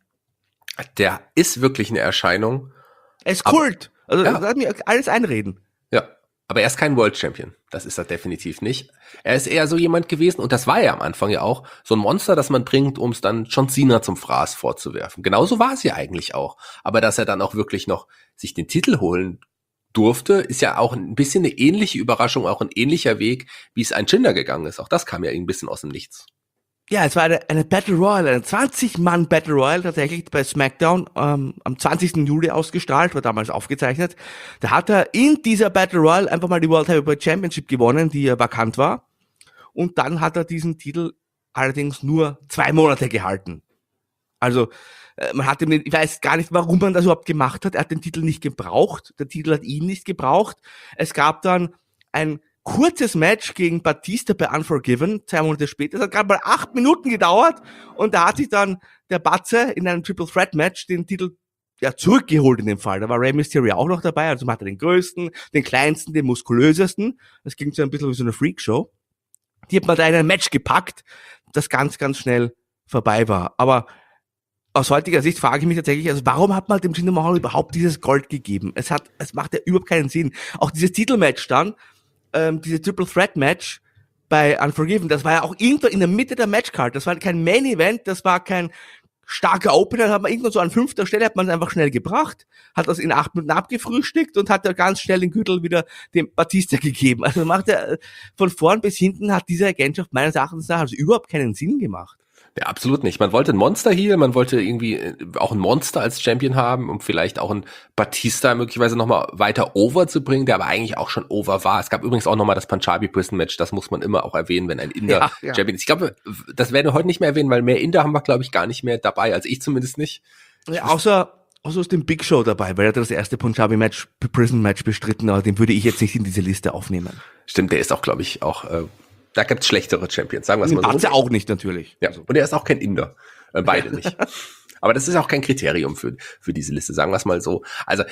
Der ist wirklich eine Erscheinung. Er ist Kult. Also ja. lass mir alles einreden. Ja, aber er ist kein World Champion. Das ist er definitiv nicht. Er ist eher so jemand gewesen, und das war er am Anfang ja auch, so ein Monster, das man bringt, um es dann John Cena zum Fraß vorzuwerfen. Genauso war es ja eigentlich auch. Aber dass er dann auch wirklich noch sich den Titel holen durfte, ist ja auch ein bisschen eine ähnliche Überraschung, auch ein ähnlicher Weg, wie es ein Jinder gegangen ist. Auch das kam ja ein bisschen aus dem Nichts. Ja, es war eine Battle Royale, eine 20-Mann Battle Royale tatsächlich bei SmackDown am 20. Juli ausgestrahlt, war damals aufgezeichnet. Da hat er in dieser Battle Royale einfach mal die World Heavyweight Championship gewonnen, die ja vakant war. Und dann hat er diesen Titel allerdings nur 2 Monate gehalten. Also man hat ihm, ich weiß gar nicht, warum man das überhaupt gemacht hat. Er hat den Titel nicht gebraucht. Der Titel hat ihn nicht gebraucht. Es gab dann ein kurzes Match gegen Batista bei Unforgiven, 2 Monate später. Das hat gerade mal 8 Minuten gedauert und da hat sich dann der Batze in einem Triple Threat Match den Titel zurückgeholt in dem Fall. Da war Rey Mysterio auch noch dabei, also man hatte den größten, den kleinsten, den muskulösesten. Das ging so ein bisschen wie so eine Freakshow. Die hat man da in ein Match gepackt, das ganz, ganz schnell vorbei war. Aber aus heutiger Sicht frage ich mich tatsächlich, also warum hat man dem Jinder Mahal überhaupt dieses Gold gegeben? Es macht ja überhaupt keinen Sinn. Auch dieses Titelmatch dann, diese Triple Threat Match bei Unforgiven, das war ja auch irgendwo in der Mitte der Matchcard. Das war kein Main Event, das war kein starker Opener, hat man irgendwo so an 5. Stelle hat man es einfach schnell gebracht, hat das in 8 Minuten abgefrühstückt und hat da ganz schnell den Gürtel wieder dem Batista gegeben. Also macht er von vorn bis hinten, hat diese Agentschaft meines Erachtens nach also überhaupt keinen Sinn gemacht. Ja, absolut nicht. Man wollte ein Monster hier, man wollte irgendwie auch ein Monster als Champion haben, um vielleicht auch ein Batista möglicherweise nochmal weiter over zu bringen, der aber eigentlich auch schon over war. Es gab übrigens auch nochmal das Punjabi Prison Match, das muss man immer auch erwähnen, wenn ein Inder Champion ist. Ich glaube, das werden wir heute nicht mehr erwähnen, weil mehr Inder haben wir, glaube ich, gar nicht mehr dabei, also ich zumindest nicht. Ja, außer ist dem Big Show dabei, weil er hat das erste Punjabi Match, Prison Match bestritten, aber den würde ich jetzt nicht in diese Liste aufnehmen. Stimmt, der ist auch, glaube ich, auch da gibt's schlechtere Champions, sagen wir es mal so. Batze auch nicht, natürlich. Ja, und er ist auch kein Inder. Beide nicht. Aber das ist auch kein Kriterium für diese Liste, sagen wir es mal so. Also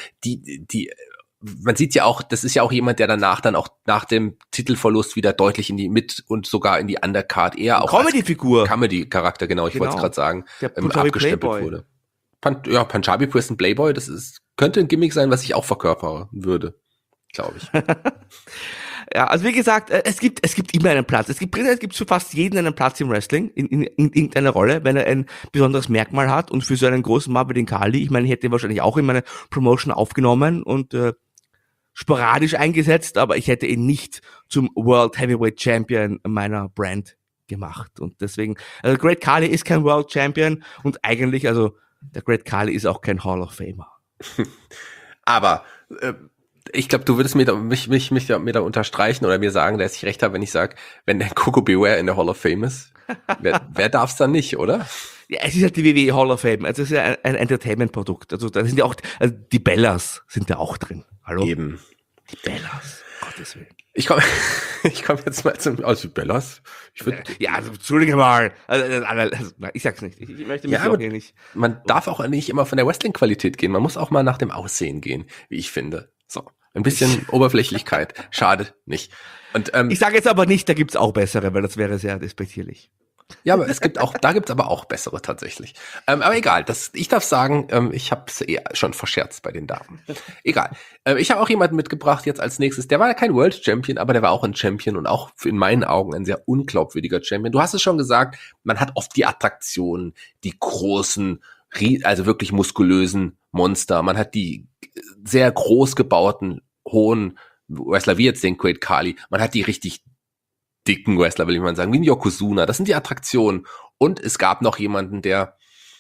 man sieht ja auch, das ist ja auch jemand, der danach dann auch nach dem Titelverlust wieder deutlich in die und sogar in die Undercard eher auch Comedy-Figur. Comedy-Charakter, genau, ich wollte es gerade sagen, abgestempelt wurde. Punjabi Prison Playboy, könnte ein Gimmick sein, was ich auch verkörpern würde, glaube ich. Ja, also wie gesagt, es gibt immer einen Platz. Es gibt für fast jeden einen Platz im Wrestling, in irgendeiner Rolle, wenn er ein besonderes Merkmal hat. Und für so einen großen Mann wie den Khali, ich meine, ich hätte ihn wahrscheinlich auch in meine Promotion aufgenommen und sporadisch eingesetzt, aber ich hätte ihn nicht zum World Heavyweight Champion meiner Brand gemacht. Und deswegen, also Great Khali ist kein World Champion und eigentlich, also der Great Khali ist auch kein Hall of Famer. Aber ich glaube, du würdest mir da unterstreichen oder mir sagen, dass ich recht habe, wenn ich sage, wenn der Coco Beware in der Hall of Fame ist, wer darf's dann nicht, oder? Ja, es ist halt die WWE Hall of Fame. Also es ist ja ein Entertainment-Produkt. Also da sind ja auch, also die Bellas sind da auch drin. Hallo? Eben. Die Bellas. Gottes Willen. Ich komm jetzt mal die Bellas. Entschuldige mal. Also, ich sag's nicht. Ich möchte mich auch hier nicht. Man darf auch nicht immer von der Wrestling-Qualität gehen. Man muss auch mal nach dem Aussehen gehen, wie ich finde. So. Ein bisschen Oberflächlichkeit. Schadet nicht. Und, ich sage jetzt aber nicht, da gibt's auch bessere, weil das wäre sehr despektierlich. Ja, aber da gibt's aber auch bessere tatsächlich. Aber egal, ich darf sagen, ich habe es eher schon verscherzt bei den Damen. Egal. Ich habe auch jemanden mitgebracht jetzt als nächstes. Der war ja kein World Champion, aber der war auch ein Champion und auch in meinen Augen ein sehr unglaubwürdiger Champion. Du hast es schon gesagt, man hat oft die Attraktionen, die großen, also wirklich muskulösen Monster. Man hat die sehr groß gebauten, hohen Wrestler, wie jetzt den Great Khali. Man hat die richtig dicken Wrestler, will ich mal sagen, wie ein Yokozuna. Das sind die Attraktionen. Und es gab noch jemanden, der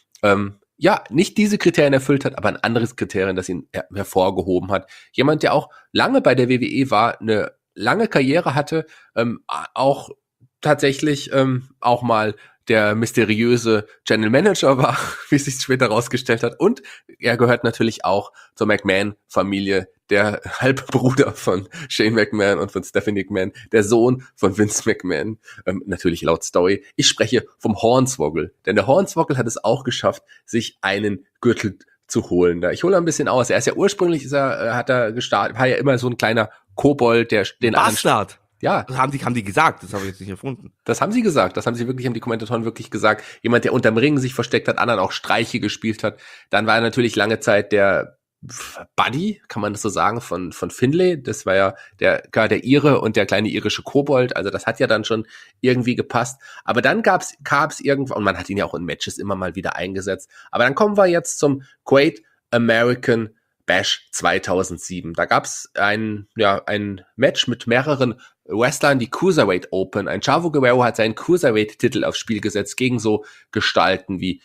nicht diese Kriterien erfüllt hat, aber ein anderes Kriterium, das ihn hervorgehoben hat. Jemand, der auch lange bei der WWE war, eine lange Karriere hatte, auch tatsächlich auch mal der mysteriöse General Manager war, wie es sich später herausgestellt hat. Und er gehört natürlich auch zur McMahon-Familie, der Halbbruder von Shane McMahon und von Stephanie McMahon, der Sohn von Vince McMahon, natürlich laut Story. Ich spreche vom Hornswoggle, denn der Hornswoggle hat es auch geschafft, sich einen Gürtel zu holen. Ich hole ein bisschen aus. Er ist ja ursprünglich, war ja immer so ein kleiner Kobold, der den Bastard! Ja. Das haben die gesagt, das habe ich jetzt nicht erfunden. Das haben sie gesagt, haben die Kommentatoren wirklich gesagt. Jemand, der unterm Ring sich versteckt hat, anderen auch Streiche gespielt hat. Dann war er natürlich lange Zeit der Buddy, kann man das so sagen, von Finlay. Das war ja der Ire und der kleine irische Kobold. Also das hat ja dann schon irgendwie gepasst. Aber dann gab's irgendwann, und man hat ihn ja auch in Matches immer mal wieder eingesetzt. Aber dann kommen wir jetzt zum Great American Bash 2007. Da gab's ein Match mit mehreren Wrestlern, die Cruiserweight Open. Ein Chavo Guerrero hat seinen Cruiserweight-Titel aufs Spiel gesetzt gegen so Gestalten wie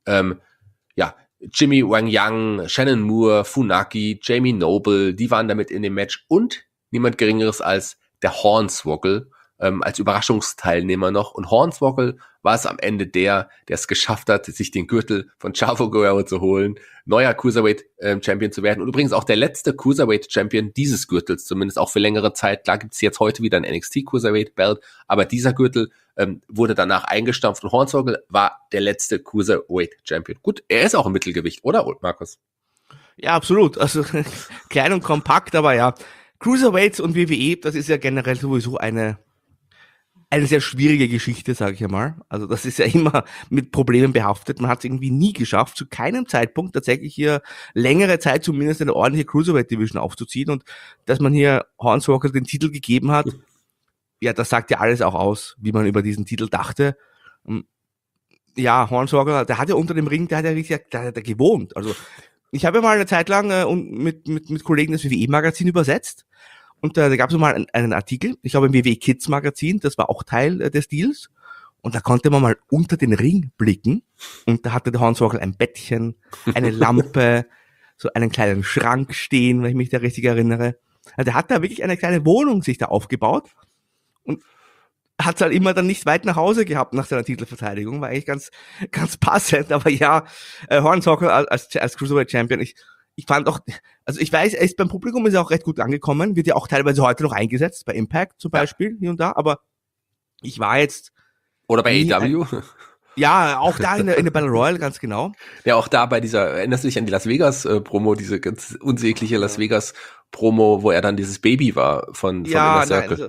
Jimmy Wang Yang, Shannon Moore, Funaki, Jamie Noble, die waren damit in dem Match und niemand Geringeres als der Hornswoggle als Überraschungsteilnehmer noch. Und Hornswoggle war es am Ende der es geschafft hat, sich den Gürtel von Chavo Guerrero zu holen, neuer Cruiserweight-Champion zu werden und übrigens auch der letzte Cruiserweight-Champion dieses Gürtels, zumindest auch für längere Zeit. Klar gibt es jetzt heute wieder ein NXT-Cruiserweight-Belt, aber dieser Gürtel wurde danach eingestampft und Hornswoggle war der letzte Cruiserweight-Champion. Gut, er ist auch im Mittelgewicht, oder, Markus? Ja, absolut. Also klein und kompakt, aber ja. Cruiserweights und WWE, das ist ja generell sowieso eine sehr schwierige Geschichte, sage ich einmal. Also das ist ja immer mit Problemen behaftet. Man hat es irgendwie nie geschafft, zu keinem Zeitpunkt tatsächlich hier längere Zeit zumindest eine ordentliche Cruiserweight-Division aufzuziehen. Und dass man hier Hornswoggle den Titel gegeben hat, ja, das sagt ja alles auch aus, wie man über diesen Titel dachte. Ja, Hornswoggle, der hat ja unter dem Ring, der hat ja gewohnt. Also ich habe ja mal eine Zeit lang mit Kollegen das WWE-Magazin übersetzt. Und da gab es mal einen Artikel, ich glaube im WWE Kids Magazin, das war auch Teil des Deals. Und da konnte man mal unter den Ring blicken. Und da hatte der Hornswoggle ein Bettchen, eine Lampe, so einen kleinen Schrank stehen, wenn ich mich da richtig erinnere. Also der hat da wirklich eine kleine Wohnung sich da aufgebaut. Und hat es halt immer dann nicht weit nach Hause gehabt nach seiner Titelverteidigung. War eigentlich ganz, ganz passend. Aber ja, Hornswoggle als Cruiserweight Champion, ich fand auch, also ich weiß, beim Publikum ist er auch recht gut angekommen, wird ja auch teilweise heute noch eingesetzt, bei Impact zum Beispiel, hier und da, aber ich war jetzt... Oder bei AEW? Ja, auch da in der Battle Royale, ganz genau. Ja, auch da bei erinnerst du dich an die Las Vegas Promo, diese ganz unsägliche Las Vegas Promo, wo er dann dieses Baby war von Inner Circle.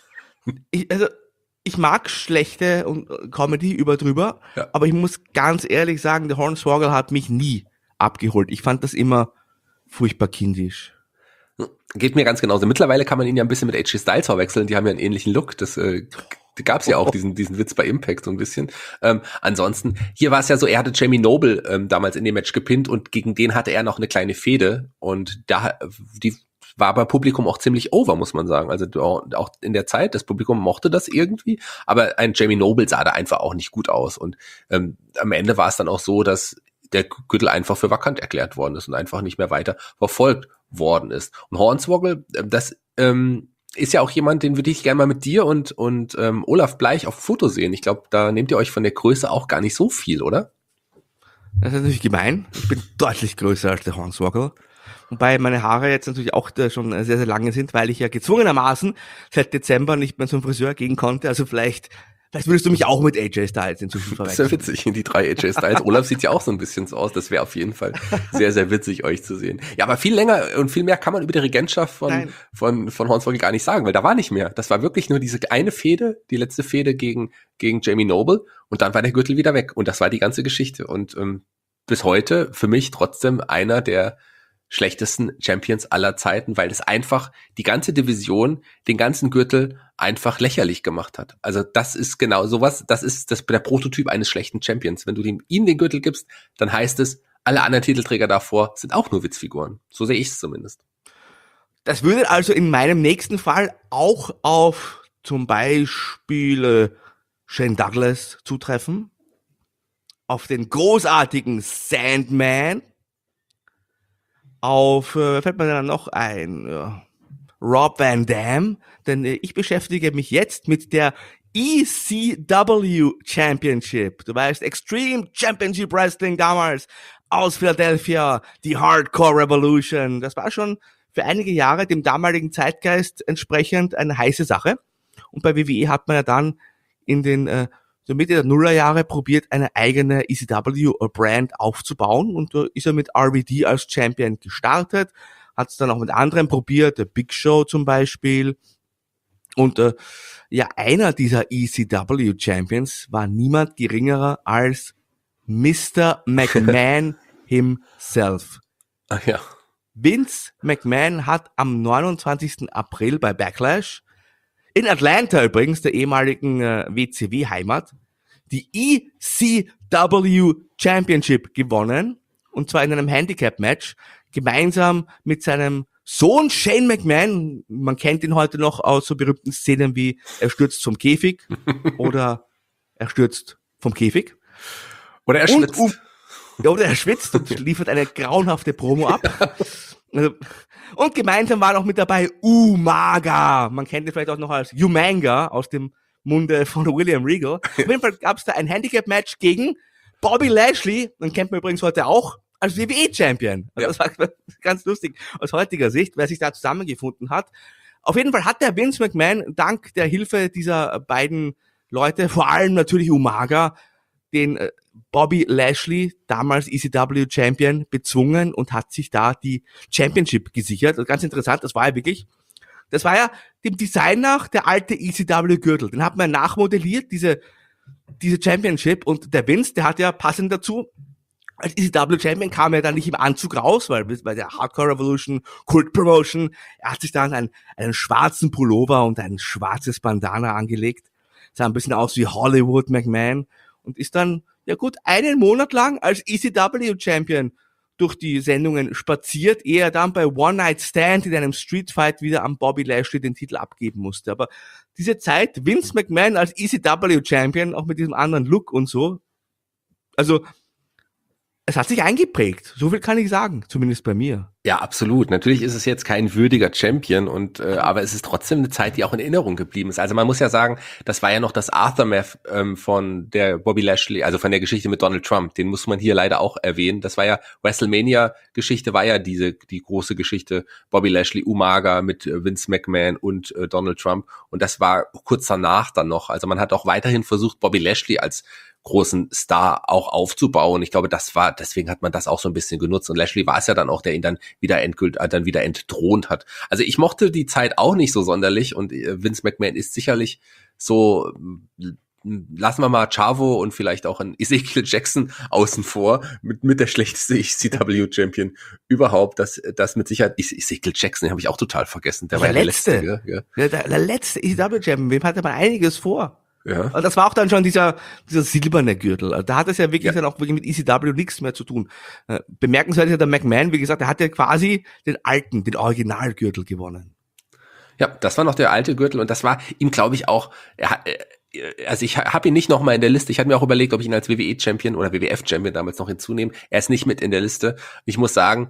Ich mag schlechte Comedy über drüber, ja. Aber ich muss ganz ehrlich sagen, der Hornswoggle hat mich nie abgeholt. Ich fand das immer furchtbar kindisch. Geht mir ganz genauso. Mittlerweile kann man ihn ja ein bisschen mit AJ Styles verwechseln. Die haben ja einen ähnlichen Look. Das gab es ja auch, diesen Witz bei Impact so ein bisschen. Ansonsten, hier war es ja so, er hatte Jamie Noble damals in dem Match gepinnt und gegen den hatte er noch eine kleine Fehde und die war beim Publikum auch ziemlich over, muss man sagen. Also auch in der Zeit, das Publikum mochte das irgendwie, aber ein Jamie Noble sah da einfach auch nicht gut aus und am Ende war es dann auch so, dass der Gürtel einfach für vakant erklärt worden ist und einfach nicht mehr weiter verfolgt worden ist. Und Hornswoggle, das ist ja auch jemand, den würde ich gerne mal mit dir und Olaf Bleich auf Foto sehen. Ich glaube, da nehmt ihr euch von der Größe auch gar nicht so viel, oder? Das ist natürlich gemein. Ich bin deutlich größer als der Hornswoggle. Wobei meine Haare jetzt natürlich auch schon sehr, sehr lange sind, weil ich ja gezwungenermaßen seit Dezember nicht mehr zum Friseur gehen konnte. Also vielleicht würdest du mich auch mit AJ Styles inzwischen verwechseln. Das ist ja witzig, die 3 AJ Styles. Olaf sieht ja auch so ein bisschen so aus. Das wäre auf jeden Fall sehr, sehr witzig, euch zu sehen. Ja, aber viel länger und viel mehr kann man über die Regentschaft von Hornswoggle gar nicht sagen, weil da war nicht mehr. Das war wirklich nur diese eine Fehde, die letzte Fehde gegen Jamie Noble und dann war der Gürtel wieder weg. Und das war die ganze Geschichte. Und bis heute für mich trotzdem einer der schlechtesten Champions aller Zeiten, weil es einfach die ganze Division, den ganzen Gürtel einfach lächerlich gemacht hat. Also das ist genau sowas, das ist der Prototyp eines schlechten Champions. Wenn du ihm den Gürtel gibst, dann heißt es, alle anderen Titelträger davor sind auch nur Witzfiguren. So sehe ich es zumindest. Das würde also in meinem nächsten Fall auch auf zum Beispiel Shane Douglas zutreffen, auf den großartigen Sandman, auf, fällt mir dann noch ein, Rob Van Dam, denn ich beschäftige mich jetzt mit der ECW Championship. Du weißt, Extreme Championship Wrestling damals aus Philadelphia, die Hardcore Revolution. Das war schon für einige Jahre dem damaligen Zeitgeist entsprechend eine heiße Sache. Und bei WWE hat man ja dann in den so Mitte der Nullerjahre probiert, eine eigene ECW-Brand aufzubauen. Und da ist er mit RVD als Champion gestartet, hat es dann auch mit anderen probiert, der Big Show zum Beispiel. Und einer dieser ECW-Champions war niemand geringerer als Mr. McMahon himself. Ach ja. Vince McMahon hat am 29. April bei Backlash, in Atlanta übrigens, der ehemaligen WCW-Heimat, die ECW Championship gewonnen, und zwar in einem Handicap-Match, gemeinsam mit seinem Sohn Shane McMahon. Man kennt ihn heute noch aus so berühmten Szenen wie er stürzt vom Käfig oder er stürzt vom Käfig. Oder er schwitzt. Oder er schwitzt und liefert eine grauenhafte Promo ab. Und gemeinsam war noch mit dabei Umaga. Man kennt ihn vielleicht auch noch als Umanga aus dem Munde von William Regal. Auf jeden Fall gab es da ein Handicap-Match gegen Bobby Lashley. Den kennt man übrigens heute auch als WWE-Champion. Also das war ganz lustig aus heutiger Sicht, wer sich da zusammengefunden hat. Auf jeden Fall hat der Vince McMahon dank der Hilfe dieser beiden Leute, vor allem natürlich Umaga, den Bobby Lashley, damals ECW-Champion, bezwungen und hat sich da die Championship gesichert. Also ganz interessant, das war ja dem Design nach der alte ECW-Gürtel. Den hat man nachmodelliert, diese Championship, und der Vince, der hat ja passend dazu, als ECW-Champion kam er dann nicht im Anzug raus, weil bei der Hardcore Revolution, Cult Promotion, er hat sich dann einen schwarzen Pullover und ein schwarzes Bandana angelegt. Sah ein bisschen aus wie Hollywood McMahon und ist dann, ja gut, einen Monat lang als ECW-Champion durch die Sendungen spaziert, ehe er dann bei One Night Stand in einem Streetfight wieder an Bobby Lashley den Titel abgeben musste. Aber diese Zeit, Vince McMahon als ECW-Champion, auch mit diesem anderen Look und so, also es hat sich eingeprägt, so viel kann ich sagen, zumindest bei mir. Ja, absolut. Natürlich ist es jetzt kein würdiger Champion, aber es ist trotzdem eine Zeit, die auch in Erinnerung geblieben ist. Also man muss ja sagen, das war ja noch das Aftermath von der Bobby Lashley, also von der Geschichte mit Donald Trump. Den muss man hier leider auch erwähnen. Das war ja WrestleMania-Geschichte, war ja die große Geschichte Bobby Lashley, Umaga mit Vince McMahon und Donald Trump. Und das war kurz danach dann noch. Also man hat auch weiterhin versucht, Bobby Lashley als großen Star auch aufzubauen. Ich glaube, deswegen hat man das auch so ein bisschen genutzt. Und Lashley war es ja dann auch, der ihn dann wieder entthront hat. Also ich mochte die Zeit auch nicht so sonderlich, und Vince McMahon ist sicherlich so, lassen wir mal Chavo und vielleicht auch ein Ezekiel Jackson außen vor, mit der schlechteste ECW-Champion überhaupt. Das mit Sicherheit, Ezekiel Jackson, den habe ich auch total vergessen. Der war ja der letzte. Ja. Der letzte ECW-Champion, wem hatte man einiges vor? Ja. Und das war auch dann schon dieser silberne Gürtel. Also da hat es ja wirklich dann auch wirklich mit ECW nichts mehr zu tun. Bemerkenswert ist ja der McMahon, wie gesagt, der hat ja quasi den Originalgürtel gewonnen. Ja, das war noch der alte Gürtel, und das war ihm, glaube ich, auch, also ich habe ihn nicht nochmal in der Liste. Ich hatte mir auch überlegt, ob ich ihn als WWE-Champion oder WWF-Champion damals noch hinzunehme. Er ist nicht mit in der Liste. Ich muss sagen,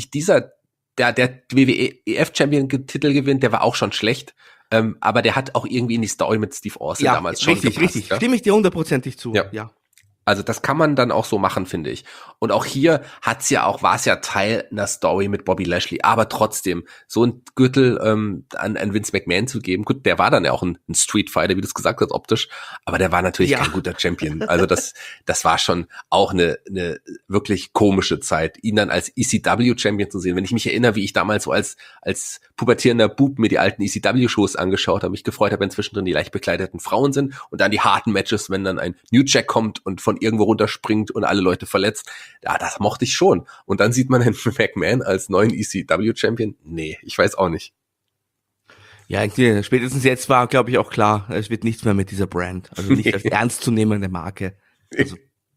der WWF-Champion-Titel gewinnt, der war auch schon schlecht. Aber der hat auch irgendwie in die Story mit Steve Austin damals schon gepasst. Richtig. Ja? Stimme ich dir hundertprozentig zu. Ja. Also das kann man dann auch so machen, finde ich. Und auch hier war es ja Teil einer Story mit Bobby Lashley, aber trotzdem, so ein Gürtel an Vince McMahon zu geben, gut, der war dann ja auch ein Streetfighter, wie du es gesagt hast, optisch, aber der war natürlich kein guter Champion. Also das war schon auch eine wirklich komische Zeit, ihn dann als ECW-Champion zu sehen. Wenn ich mich erinnere, wie ich damals so als pubertierender Bub mir die alten ECW-Shows angeschaut habe, mich gefreut habe, wenn zwischendrin die leicht bekleideten Frauen sind, und dann die harten Matches, wenn dann ein New Jack kommt und von irgendwo runterspringt und alle Leute verletzt. Ja, das mochte ich schon. Und dann sieht man den McMahon als neuen ECW-Champion. Nee, ich weiß auch nicht. Ja, spätestens jetzt war, glaube ich, auch klar, es wird nichts mehr mit dieser Brand. Also nicht als ernstzunehmende Marke. Also.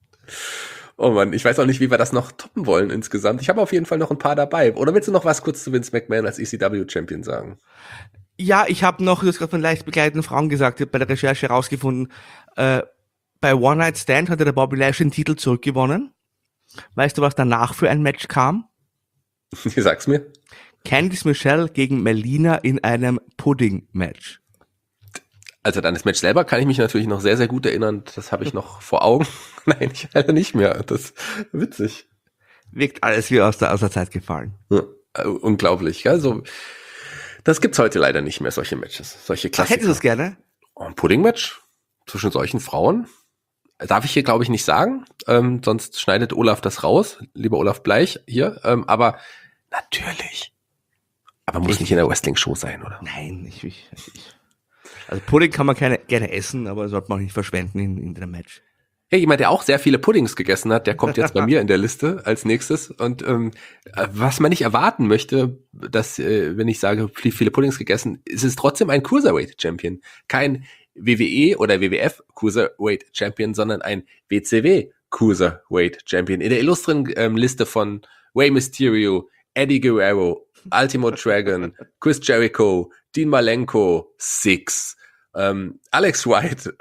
Oh Mann, ich weiß auch nicht, wie wir das noch toppen wollen insgesamt. Ich habe auf jeden Fall noch ein paar dabei. Oder willst du noch was kurz zu Vince McMahon als ECW-Champion sagen? Ja, ich habe noch, du hast gerade von leicht bekleideten Frauen gesagt, ich habe bei der Recherche herausgefunden, bei One Night Stand hatte der Bobby Lashley den Titel zurückgewonnen. Weißt du, was danach für ein Match kam? Sag's mir. Candice Michelle gegen Melina in einem Pudding-Match. Also an das Match selber kann ich mich natürlich noch sehr, sehr gut erinnern. Das habe ich noch vor Augen. Nein, ich leider nicht mehr. Das ist witzig. Wirkt alles wie aus der Zeit gefallen. Ja, unglaublich. Also das gibt's heute leider nicht mehr, solche Matches. Solche Klassiker. Hättest du es gerne? Ein Pudding-Match zwischen solchen Frauen? Darf ich hier, glaube ich, nicht sagen. Sonst schneidet Olaf das raus. Lieber Olaf Bleich hier. Aber natürlich. Aber muss nicht in der Wrestling-Show sein, oder? Nein, ich. Also Pudding kann man gerne essen, aber sollte man auch nicht verschwenden in einem Match. Ja, jemand, der auch sehr viele Puddings gegessen hat, der kommt jetzt bei mir in der Liste als nächstes. Und was man nicht erwarten möchte, dass, wenn ich sage, viele Puddings gegessen, ist es trotzdem ein Cruiserweight-Champion. Kein WWE oder WWF Cruiserweight-Champion, sondern ein WCW Cruiserweight-Champion. In der illustren Liste von Rey Mysterio, Eddie Guerrero, Ultimo Dragon, Chris Jericho, Dean Malenko, Six, Alex White,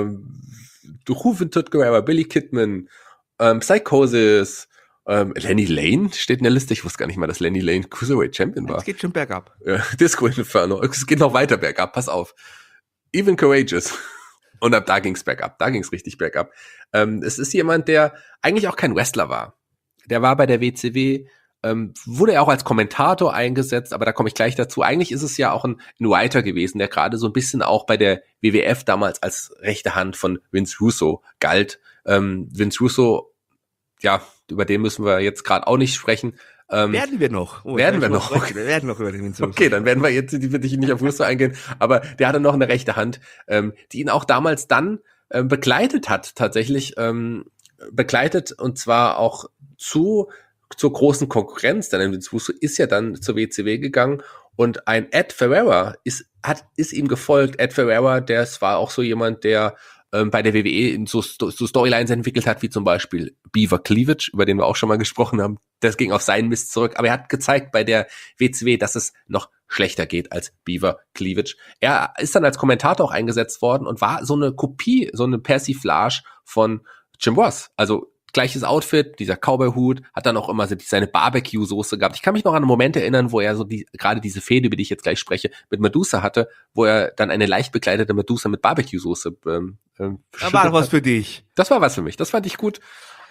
Juventud Guerrera, Billy Kidman, Psychosis, Lenny Lane steht in der Liste. Ich wusste gar nicht mal, dass Lenny Lane Cruiserweight Champion war. Es geht schon bergab. Disco Inferno. Es geht noch weiter bergab. Pass auf. Even Courageous. Und ab da ging's bergab. Da ging's richtig bergab. Es ist jemand, der eigentlich auch kein Wrestler war. Der war bei der WCW, wurde er auch als Kommentator eingesetzt, aber da komme ich gleich dazu. Eigentlich ist es ja auch ein Writer gewesen, der gerade so ein bisschen auch bei der WWF damals als rechte Hand von Vince Russo galt. Vince Russo, ja, über den müssen wir jetzt gerade auch nicht sprechen. Werden wir noch. Werden wir noch. Okay. Wir werden noch über den Vince Russo. Okay, dann werden wir jetzt, die würde ich nicht auf Russo eingehen, aber der hatte noch eine rechte Hand, die ihn auch damals dann begleitet hat, tatsächlich begleitet, und zwar auch zur großen Konkurrenz, denn Vince Russo ist ja dann zur WCW gegangen und ein Ed Ferreira ist ihm gefolgt. Ed Ferreira, das war auch so jemand, der bei der WWE so Storylines entwickelt hat, wie zum Beispiel Beaver Cleavage, über den wir auch schon mal gesprochen haben. Das ging auf seinen Mist zurück, aber er hat gezeigt bei der WCW, dass es noch schlechter geht als Beaver Cleavage. Er ist dann als Kommentator auch eingesetzt worden und war so eine Kopie, so eine Persiflage von Jim Ross. Also gleiches Outfit, dieser Cowboy-Hut, hat dann auch immer seine Barbecue-Soße gehabt. Ich kann mich noch an einen Moment erinnern, wo er so gerade diese Fehde, über die ich jetzt gleich spreche, mit Medusa hatte, wo er dann eine leicht bekleidete Medusa mit Barbecue-Soße Da war was für dich. Das war was für mich, das fand ich gut.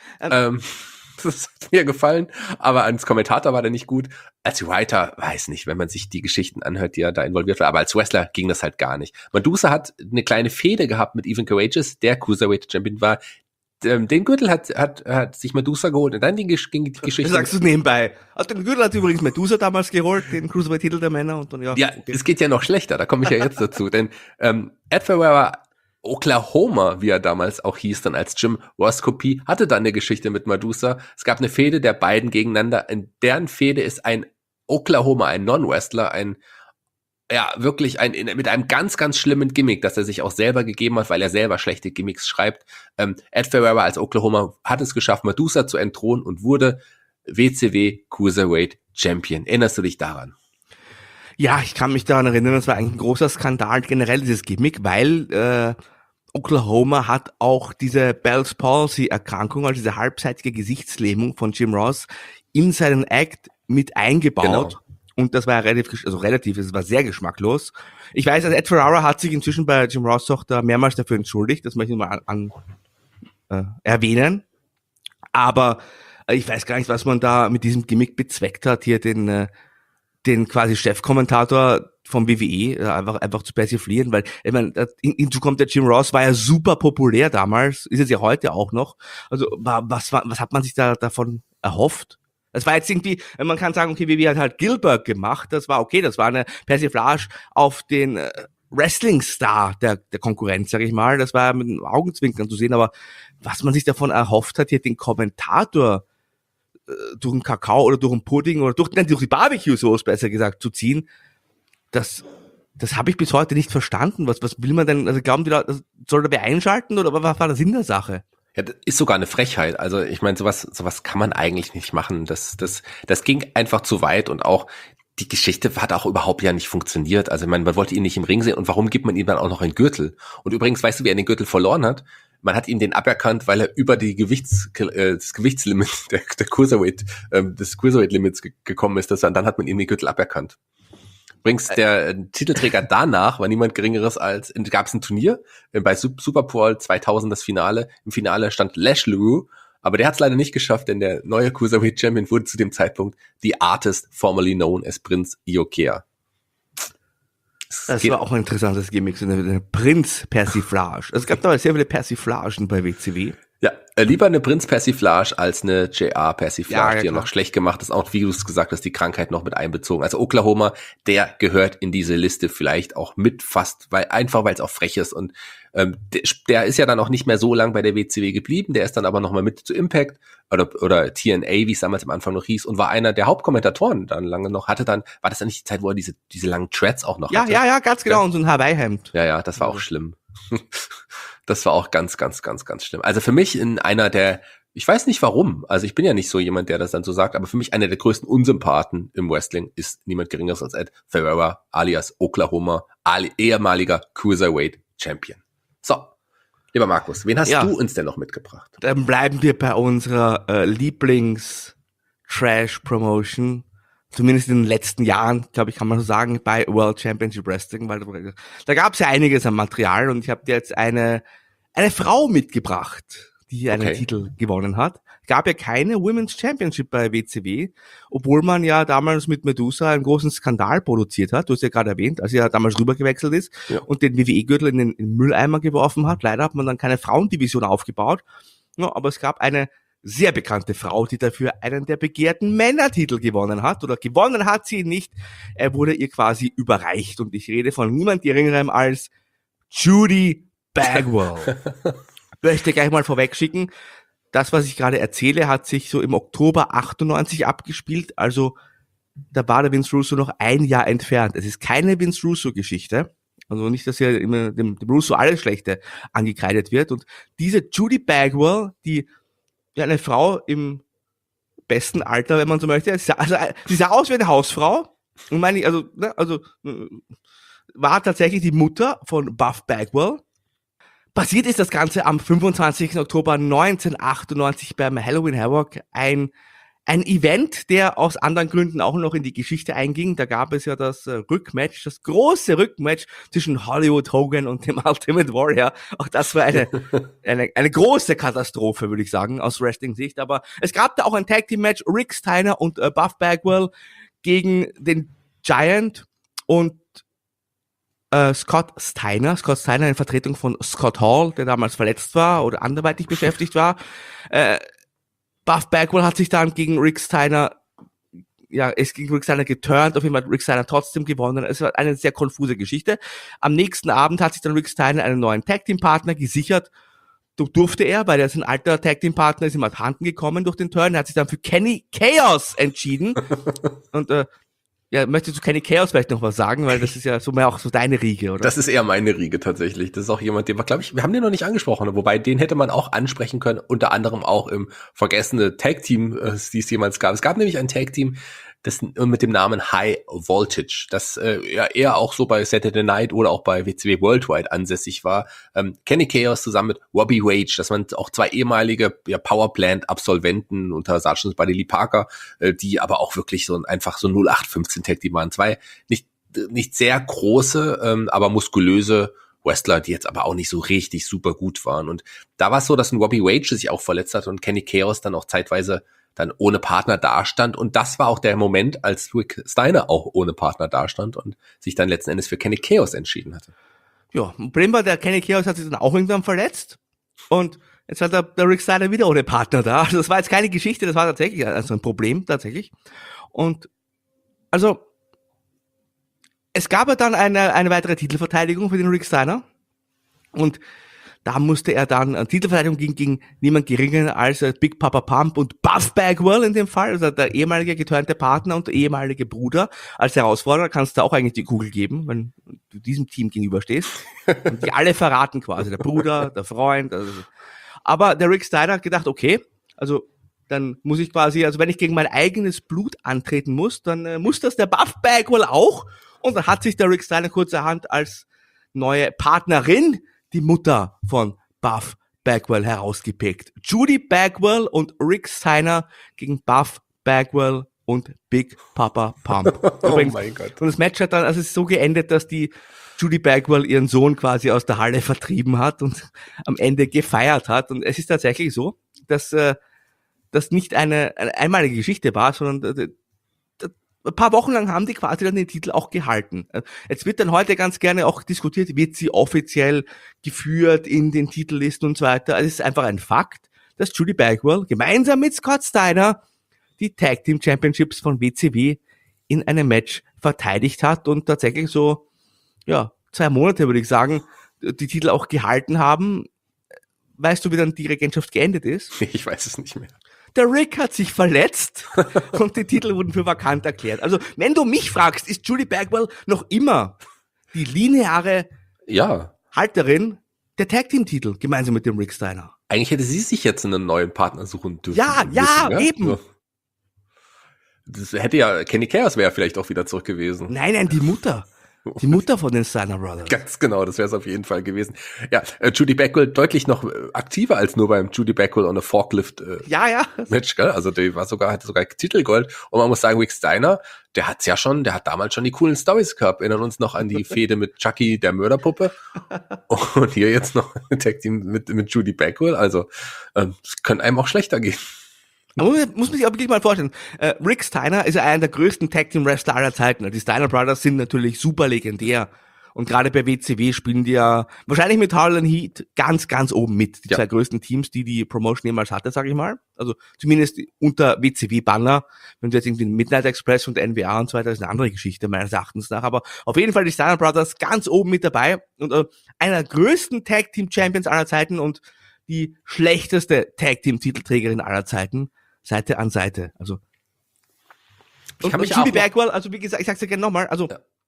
Das hat mir gefallen, aber als Kommentator war der nicht gut. Als Writer, weiß nicht, wenn man sich die Geschichten anhört, die er da involviert war, aber als Wrestler ging das halt gar nicht. Medusa hat eine kleine Fehde gehabt mit Even Courageous, der Cruiserweight-Champion war. Den Gürtel hat sich Medusa geholt und dann ging die Geschichte. Sagst du nebenbei. Also den Gürtel hat übrigens Medusa damals geholt, den Cruiserweight-Titel der Männer, und dann ja. Ja, okay. Es geht ja noch schlechter, da komme ich ja jetzt dazu, denn Ed Ferreira Oklahoma, wie er damals auch hieß, dann als Jim Ross Kopie, hatte dann eine Geschichte mit Medusa. Es gab eine Fehde der beiden gegeneinander. In deren Fehde ist ein Oklahoma, ein Non-Wrestler, mit einem ganz, ganz schlimmen Gimmick, das er sich auch selber gegeben hat, weil er selber schlechte Gimmicks schreibt. Ed Ferreira als Oklahoma hat es geschafft, Medusa zu entthronen und wurde WCW Cruiserweight Champion. Erinnerst du dich daran? Ja, ich kann mich daran erinnern, das war eigentlich ein großer Skandal, generell dieses Gimmick, weil Oklahoma hat auch diese Bell's Palsy-Erkrankung, also diese halbseitige Gesichtslähmung von Jim Ross, in seinen Act mit eingebaut. Genau. Und das war es war sehr geschmacklos. Ich weiß, also Ed Ferreira hat sich inzwischen bei Jim Ross auch da mehrmals dafür entschuldigt, das möchte ich mal erwähnen. Aber ich weiß gar nicht, was man da mit diesem Gimmick bezweckt hat, hier den quasi Chefkommentator vom WWE einfach zu persiflieren, weil ich meine, hinzu kommt der Jim Ross, war ja super populär damals, ist es ja heute auch noch. Also was hat man sich da davon erhofft? Das war jetzt irgendwie, man kann sagen, okay, WWE hat halt Gilbert gemacht, das war okay, das war eine Persiflage auf den Wrestling-Star der Konkurrenz, sag ich mal, das war mit den Augenzwinkern zu sehen, aber was man sich davon erhofft hat, hier den Kommentator durch einen Kakao oder durch einen Pudding oder durch die Barbecue-Sauce, besser gesagt, zu ziehen, das habe ich bis heute nicht verstanden. Was will man denn, also glauben die da, soll der wer einschalten oder was war der Sinn der Sache? Ja, das ist sogar eine Frechheit. Also ich meine, sowas kann man eigentlich nicht machen. Das ging einfach zu weit und auch die Geschichte hat auch überhaupt ja nicht funktioniert. Also ich meine, man wollte ihn nicht im Ring sehen und warum gibt man ihm dann auch noch einen Gürtel? Und übrigens, weißt du, wie er den Gürtel verloren hat? Man hat ihm den aberkannt, weil er über die das Gewichtslimit des Cruiserweight-Limits gekommen ist. Und dann hat man ihm den Gürtel aberkannt. Übrigens, der Titelträger danach war niemand Geringeres als, gab es ein Turnier bei Super Bowl 2000 das Finale. Im Finale stand Lash LaRue, aber der hat es leider nicht geschafft, denn der neue Cruiserweight Champion wurde zu dem Zeitpunkt The Artist, formerly known as Prince Iaukea. Das war auch ein interessantes Gimmick, so eine Prinz-Persiflage. Es gab damals sehr viele Persiflagen bei WCW. Ja, lieber eine Prinz-Persiflage als eine JR-Persiflage, Ja, die ja noch schlecht gemacht ist. Auch wie du es gesagt hast, die Krankheit noch mit einbezogen. Also Oklahoma, der gehört in diese Liste vielleicht auch mit fast, weil es auch frech ist. Und der ist ja dann auch nicht mehr so lang bei der WCW geblieben. Der ist dann aber nochmal mit zu Impact oder TNA, wie es damals am Anfang noch hieß, und war einer der Hauptkommentatoren dann lange noch. War das dann nicht die Zeit, wo er diese langen Threads auch noch hatte? Ja, ganz genau. Und so ein Hawaii-Hemd. Ja, das war auch schlimm. Das war auch ganz, ganz, ganz, ganz schlimm. Also für mich in einer der, ich weiß nicht warum, also ich bin ja nicht so jemand, der das dann so sagt, aber für mich einer der größten Unsympathen im Wrestling ist niemand Geringeres als Ed Ferreira alias Oklahoma, ehemaliger Cruiserweight Champion. So, lieber Markus, wen hast du uns denn noch mitgebracht? Dann bleiben wir bei unserer Lieblings-Trash-Promotion. Zumindest in den letzten Jahren, glaube ich, kann man so sagen, bei World Championship Wrestling, weil da gab es ja einiges an Material und ich habe dir jetzt eine Frau mitgebracht, die einen Titel gewonnen hat. Gab ja keine Women's Championship bei WCW, obwohl man ja damals mit Medusa einen großen Skandal produziert hat. Du hast ja gerade erwähnt, als sie ja damals rübergewechselt ist und den WWE-Gürtel in den Mülleimer geworfen hat. Leider hat man dann keine Frauendivision aufgebaut, ja, aber es gab eine sehr bekannte Frau, die dafür einen der begehrten Männertitel gewonnen hat. Oder gewonnen hat sie ihn nicht. Er wurde ihr quasi überreicht. Und ich rede von niemand Geringerem als Judy Bagwell. Ich möchte gleich mal vorwegschicken, das, was ich gerade erzähle, hat sich so im Oktober 98 abgespielt. Also da war der Vince Russo noch ein Jahr entfernt. Es ist keine Vince Russo-Geschichte. Also nicht, dass hier immer dem Russo alles Schlechte angekreidet wird. Und diese Judy Bagwell, die eine Frau im besten Alter, wenn man so möchte. Sie sah aus wie eine Hausfrau. Und war tatsächlich die Mutter von Buff Bagwell. Passiert ist das Ganze am 25. Oktober 1998 beim Halloween Havoc. Ein Event, der aus anderen Gründen auch noch in die Geschichte einging. Da gab es ja das Rückmatch, das große Rückmatch zwischen Hollywood Hogan und dem Ultimate Warrior. Auch das war eine große Katastrophe, würde ich sagen, aus Wrestling-Sicht. Aber es gab da auch ein Tag-Team-Match, Rick Steiner und Buff Bagwell gegen den Giant und Scott Steiner in Vertretung von Scott Hall, der damals verletzt war oder anderweitig beschäftigt war. Buff Bagwell hat sich dann gegen Rick Steiner geturnt, auf jeden Fall hat Rick Steiner trotzdem gewonnen. Es war eine sehr konfuse Geschichte. Am nächsten Abend hat sich dann Rick Steiner einen neuen Tag-Team-Partner gesichert. Durfte er, weil er ist ein alter Tag-Team-Partner, ist ihm abhanden gekommen durch den Turn. Er hat sich dann für Kenny Chaos entschieden. Und möchtest du Kenny Chaos vielleicht noch was sagen? Weil das ist ja so mehr auch so deine Riege, oder? Das ist eher meine Riege tatsächlich. Das ist auch jemand, den wir, glaube ich, wir haben den noch nicht angesprochen, wobei den hätte man auch ansprechen können, unter anderem auch im vergessene Tag-Team, die es jemals gab. Es gab nämlich ein Tag-Team, das mit dem Namen High Voltage, das eher auch so bei Saturday Night oder auch bei WCW Worldwide ansässig war. Kenny Chaos zusammen mit Robbie Rage, das waren auch zwei ehemalige Powerplant-Absolventen unter Sergeant Buddy Lee Parker, die aber auch wirklich einfach so 0815 Tag, die waren zwei nicht sehr große, aber muskulöse Wrestler, die jetzt aber auch nicht so richtig super gut waren. Und da war es so, dass ein Robbie Rage sich auch verletzt hat und Kenny Chaos dann auch zeitweise dann ohne Partner dastand. Und das war auch der Moment, als Rick Steiner auch ohne Partner dastand und sich dann letzten Endes für Kenny Chaos entschieden hatte. Ja, Problem war, der Kenny Chaos hat sich dann auch irgendwann verletzt. Und jetzt hat der Rick Steiner wieder ohne Partner da. Also das war jetzt keine Geschichte, das war tatsächlich ein Problem, tatsächlich. Und also es gab ja dann eine weitere Titelverteidigung für den Rick Steiner. Und da musste er dann an Titelverteidigung gegen niemand geringer als Big Papa Pump und Buff Bagwell in dem Fall, also der ehemalige geturnte Partner und der ehemalige Bruder. Als Herausforderer kannst du auch eigentlich die Kugel geben, wenn du diesem Team gegenüberstehst. Und die alle verraten quasi, der Bruder, der Freund. Also. Aber der Rick Steiner hat gedacht, okay, also dann muss ich quasi, also wenn ich gegen mein eigenes Blut antreten muss, dann muss das der Buff Bagwell auch. Und dann hat sich der Rick Steiner kurzerhand als neue Partnerin die Mutter von Buff Bagwell herausgepickt. Judy Bagwell und Rick Steiner gegen Buff Bagwell und Big Papa Pump. Oh mein Gott. Und das Match hat dann, also es ist so geendet, dass die Judy Bagwell ihren Sohn quasi aus der Halle vertrieben hat und am Ende gefeiert hat. Und es ist tatsächlich so, dass das nicht eine einmalige Geschichte war, sondern ein paar Wochen lang haben die quasi dann den Titel auch gehalten. Jetzt wird dann heute ganz gerne auch diskutiert, wird sie offiziell geführt in den Titellisten und so weiter. Also es ist einfach ein Fakt, dass Judy Bagwell gemeinsam mit Scott Steiner die Tag Team Championships von WCW in einem Match verteidigt hat und tatsächlich so, 2 Monate würde ich sagen, die Titel auch gehalten haben. Weißt du, wie dann die Regentschaft geendet ist? Ich weiß es nicht mehr. Der Rick hat sich verletzt und die Titel wurden für vakant erklärt. Also, wenn du mich fragst, ist Judy Bagwell noch immer die lineare Halterin der Tag-Team-Titel, gemeinsam mit dem Rick Steiner. Eigentlich hätte sie sich jetzt einen neuen Partner suchen dürfen. Ja, eben. Das hätte ja, Kenny Chaos wäre vielleicht auch wieder zurück gewesen. Nein, die Mutter. Die Mutter von den Steiner Brothers. Ganz genau, das wäre es auf jeden Fall gewesen. Ja, Judy Bagwell deutlich noch aktiver als nur beim Judy Bagwell on a Forklift Match, gell? Also die hatte sogar Titelgold. Und man muss sagen, Rick Steiner, der hat damals schon die coolen Stories gehabt. Erinnern uns noch an die Fehde mit Chucky, der Mörderpuppe. Und hier jetzt noch ein Tag Team mit Judy Bagwell. Also es könnte einem auch schlechter gehen. Aber muss man sich auch wirklich mal vorstellen. Rick Steiner ist ja einer der größten Tag-Team-Wrestler aller Zeiten. Die Steiner Brothers sind natürlich super legendär. Und gerade bei WCW spielen die ja wahrscheinlich mit Harlan Heat ganz, ganz oben mit. Die 2 größten Teams, die Promotion jemals hatte, sage ich mal. Also zumindest unter WCW-Banner. Wenn du jetzt irgendwie Midnight Express und NWA und so weiter, ist eine andere Geschichte meines Erachtens nach. Aber auf jeden Fall die Steiner Brothers ganz oben mit dabei. Und einer der größten Tag-Team-Champions aller Zeiten und die schlechteste Tag-Team-Titelträgerin aller Zeiten. Seite an Seite. Also und Judy Bagwell, also wie gesagt, ich sag's ja gerne nochmal, also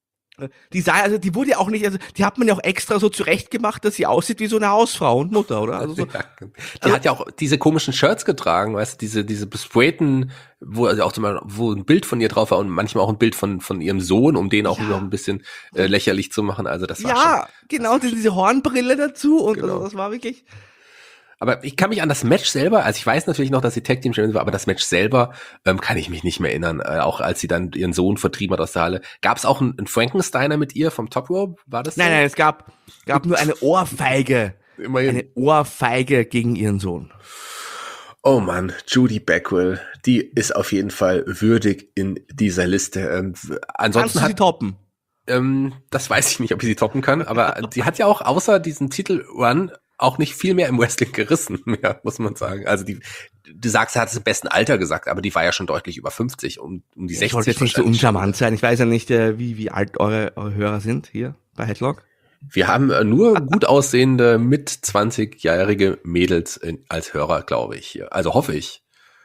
die wurde ja auch nicht, also die hat man ja auch extra so zurecht gemacht, dass sie aussieht wie so eine Hausfrau und Mutter, oder? Also so, die hat ja auch diese komischen Shirts getragen, weißt du, diese besprayten, wo ein Bild von ihr drauf war und manchmal auch ein Bild von ihrem Sohn, um den auch noch ein bisschen lächerlich zu machen. Also das war schon, genau, diese Hornbrille dazu und genau. Also das war wirklich. Aber ich kann mich an das Match selber, also ich weiß natürlich noch, dass sie Tag Team Champions war, aber das Match selber kann ich mich nicht mehr erinnern. Auch als sie dann ihren Sohn vertrieben hat aus der Halle. Gab es auch einen Frankensteiner mit ihr vom Top Rope? War das so? Nein, es gab nur eine Ohrfeige. Immerhin. Eine Ohrfeige gegen ihren Sohn. Oh Mann, Judy Bagwell, die ist auf jeden Fall würdig in dieser Liste. Ansonsten Kannst du sie toppen? Das weiß ich nicht, ob ich sie toppen kann, aber sie hat ja auch außer diesem Titelrun auch nicht viel mehr im Wrestling gerissen mehr, muss man sagen. Also du sagst, sie hat es im besten Alter gesagt, aber die war ja schon deutlich über 50, um die 60. Ich wollte jetzt nicht so uncharmant sein. Ich weiß ja nicht, wie alt eure Hörer sind hier bei Headlock. Wir haben nur gut aussehende, mit 20-jährige Mädels als Hörer, glaube ich, hier. Also hoffe ich.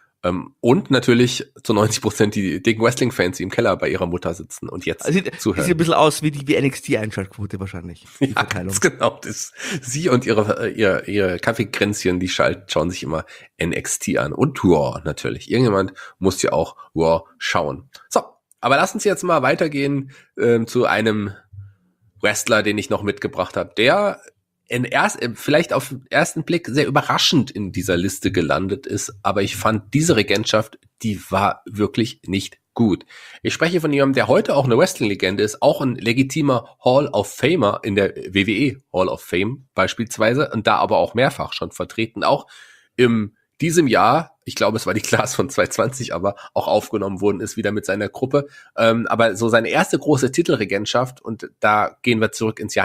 Und natürlich zu 90% die dicken Wrestling-Fans, die im Keller bei ihrer Mutter sitzen und jetzt zuhören. Sieht ein bisschen aus wie die NXT-Einschaltquote wahrscheinlich. Die Verteilung. Genau. Sie und ihre Kaffeekränzchen, die schauen sich immer NXT an. Und Raw natürlich. Irgendjemand muss ja auch Raw schauen. So, aber lass uns jetzt mal weitergehen zu einem Wrestler, den ich noch mitgebracht habe, der vielleicht auf den ersten Blick sehr überraschend in dieser Liste gelandet ist, aber ich fand diese Regentschaft, die war wirklich nicht gut. Ich spreche von jemandem, der heute auch eine Wrestling-Legende ist, auch ein legitimer Hall of Famer in der WWE Hall of Fame beispielsweise und da aber auch mehrfach schon vertreten, auch in diesem Jahr, ich glaube, es war die Class von 2020, aber auch aufgenommen worden ist wieder mit seiner Gruppe. Aber so seine erste große Titelregentschaft, und da gehen wir zurück ins Jahr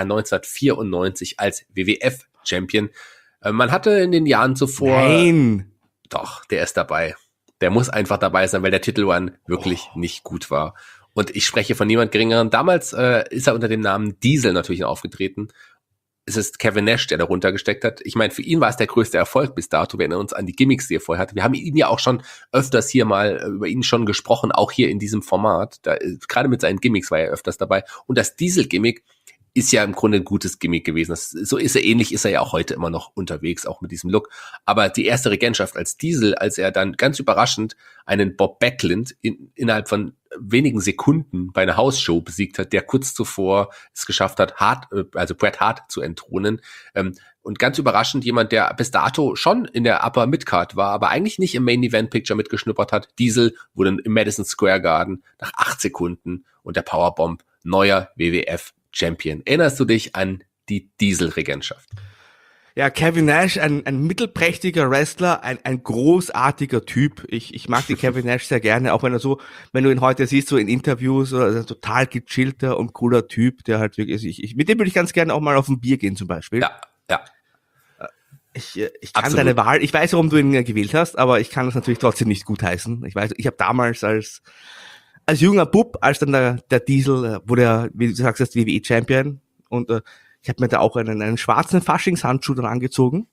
1994 als WWF-Champion. Man hatte in den Jahren zuvor... Nein! Doch, der ist dabei. Der muss einfach dabei sein, weil der Titelrun wirklich nicht gut war. Und ich spreche von niemand Geringeren. Damals ist er unter dem Namen Diesel natürlich aufgetreten. Es ist Kevin Nash, der darunter gesteckt hat. Ich meine, für ihn war es der größte Erfolg bis dato. Wir erinnern uns an die Gimmicks, die er vorher hatte. Wir haben ihn ja auch schon öfters hier mal über ihn schon gesprochen, auch hier in diesem Format. Gerade mit seinen Gimmicks war er öfters dabei. Und das Diesel-Gimmick ist ja im Grunde ein gutes Gimmick gewesen. So ist er ähnlich, ist er ja auch heute immer noch unterwegs, auch mit diesem Look. Aber die erste Regentschaft als Diesel, als er dann ganz überraschend einen Bob Backlund innerhalb von wenigen Sekunden bei einer Hausshow besiegt hat, der kurz zuvor es geschafft hat, Bret Hart zu entthronen. Und ganz überraschend jemand, der bis dato schon in der Upper Midcard war, aber eigentlich nicht im Main Event Picture mitgeschnuppert hat. Diesel wurde im Madison Square Garden nach 8 Sekunden und der Powerbomb neuer WWF Champion. Erinnerst du dich an die Diesel-Regentschaft? Ja, Kevin Nash, ein mittelprächtiger Wrestler, ein großartiger Typ. Ich mag den Kevin Nash sehr gerne, auch wenn du ihn heute siehst, so in Interviews, also ein total gechillter und cooler Typ, der halt wirklich, mit dem würde ich ganz gerne auch mal auf ein Bier gehen zum Beispiel. Ja. Ich kann deine Wahl, ich weiß, warum du ihn gewählt hast, aber ich kann das natürlich trotzdem nicht gutheißen. Ich weiß, ich habe damals als junger Bub, als dann der Diesel wurde, wie du sagst, WWE-Champion und ich habe mir da auch einen schwarzen Faschingshandschuh dann angezogen.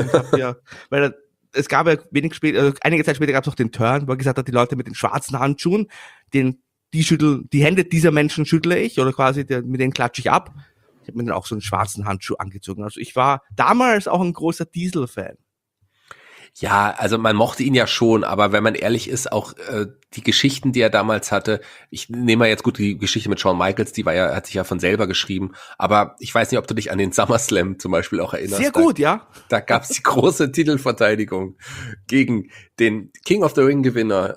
Es gab ja einige Zeit später gab es noch den Turn, wo er gesagt hat, die Leute mit den schwarzen Handschuhen, die Hände dieser Menschen schüttle ich oder quasi mit denen klatsche ich ab. Ich habe mir dann auch so einen schwarzen Handschuh angezogen. Also ich war damals auch ein großer Diesel-Fan. Ja, also man mochte ihn ja schon, aber wenn man ehrlich ist, auch die Geschichten, die er damals hatte, ich nehme mal jetzt gut die Geschichte mit Shawn Michaels, hat sich ja von selber geschrieben, aber ich weiß nicht, ob du dich an den SummerSlam zum Beispiel auch erinnerst. Sehr gut, ja. Da gab es die große Titelverteidigung gegen den King of the Ring Gewinner,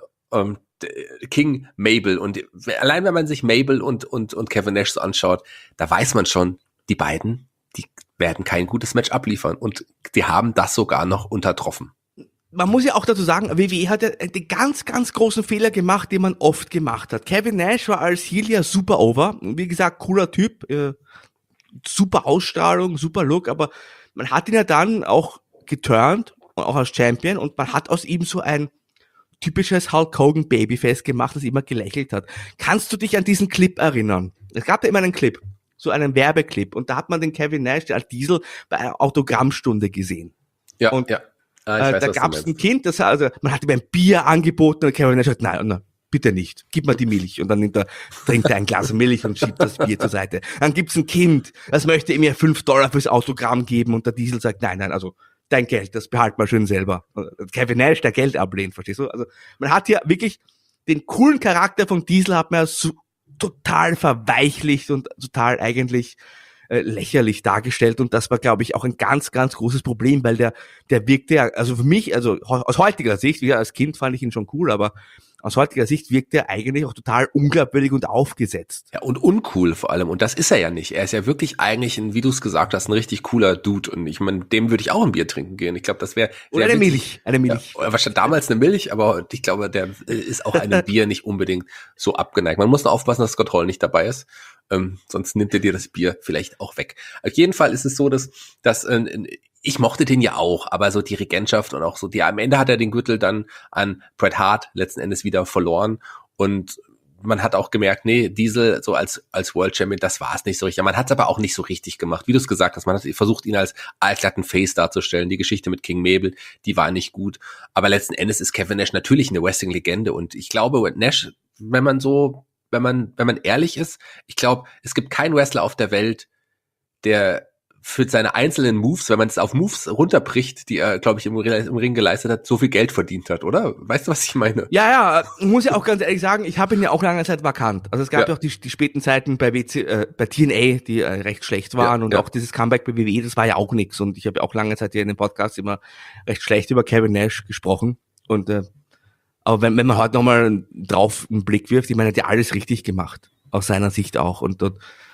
King Mabel, und allein wenn man sich Mabel und Kevin Nash so anschaut, da weiß man schon, die beiden, die werden kein gutes Match abliefern und die haben das sogar noch untertroffen. Man muss ja auch dazu sagen, WWE hat ja den ganz, ganz großen Fehler gemacht, den man oft gemacht hat. Kevin Nash war als Heel ja super over. Wie gesagt, cooler Typ, super Ausstrahlung, super Look, aber man hat ihn ja dann auch geturnt, auch als Champion, und man hat aus ihm so ein typisches Hulk Hogan Babyface gemacht, das immer gelächelt hat. Kannst du dich an diesen Clip erinnern? Es gab da immer einen Clip, so einen Werbeclip, und da hat man den Kevin Nash als Diesel bei einer Autogrammstunde gesehen. Ja, und ja. Da gab es ein Kind, man hat ihm ein Bier angeboten und Kevin Nash sagt, nein, bitte nicht, gib mir die Milch. Und dann trinkt er ein Glas Milch und schiebt das Bier zur Seite. Dann gibt's ein Kind, das möchte ihm ja $5 fürs Autogramm geben, und der Diesel sagt, nein, also dein Geld, das behalt mal schön selber. Und Kevin Nash, der Geld ablehnt, verstehst du? Also man hat hier wirklich den coolen Charakter von Diesel hat man so total verweichlicht und total eigentlich lächerlich dargestellt, und das war, glaube ich, auch ein ganz, ganz großes Problem, weil der wirkte ja, also für mich, also aus heutiger Sicht, wie als Kind fand ich ihn schon cool, aber aus heutiger Sicht wirkt er eigentlich auch total unglaubwürdig und aufgesetzt. Ja, und uncool vor allem. Und das ist er ja nicht. Er ist ja wirklich eigentlich wie du es gesagt hast, ein richtig cooler Dude. Und ich meine, dem würde ich auch ein Bier trinken gehen. Ich glaube, das wäre... Oder eine Milch. Eine Milch. Ja, wahrscheinlich damals eine Milch, aber ich glaube, der ist auch einem Bier nicht unbedingt so abgeneigt. Man muss nur aufpassen, dass Scott Hall nicht dabei ist. Sonst nimmt er dir das Bier vielleicht auch weg. Auf jeden Fall ist es so, dass ich mochte den ja auch, aber so die Regentschaft und auch so, am Ende hat er den Gürtel dann an Bret Hart letzten Endes wieder verloren, und man hat auch gemerkt, nee, Diesel so als World Champion, das war es nicht so richtig. Man hat es aber auch nicht so richtig gemacht, wie du es gesagt hast. Man hat versucht, ihn als altglatten Face darzustellen. Die Geschichte mit King Mabel, die war nicht gut. Aber letzten Endes ist Kevin Nash natürlich eine Wrestling-Legende, und ich glaube, Nash, wenn man ehrlich ist, ich glaube, es gibt keinen Wrestler auf der Welt, der für seine einzelnen Moves, wenn man es auf Moves runterbricht, die er, glaube ich, im Ring geleistet hat, so viel Geld verdient hat, oder? Weißt du, was ich meine? Ja, muss ja auch ganz ehrlich sagen, ich habe ihn ja auch lange Zeit vakant. Also es gab ja auch die späten Zeiten bei TNA, die recht schlecht waren, und auch dieses Comeback bei WWE, das war ja auch nix. Und ich habe ja auch lange Zeit hier in dem Podcast immer recht schlecht über Kevin Nash gesprochen. Und aber wenn man heute nochmal drauf einen Blick wirft, ich meine, er hat ja alles richtig gemacht, aus seiner Sicht auch. Und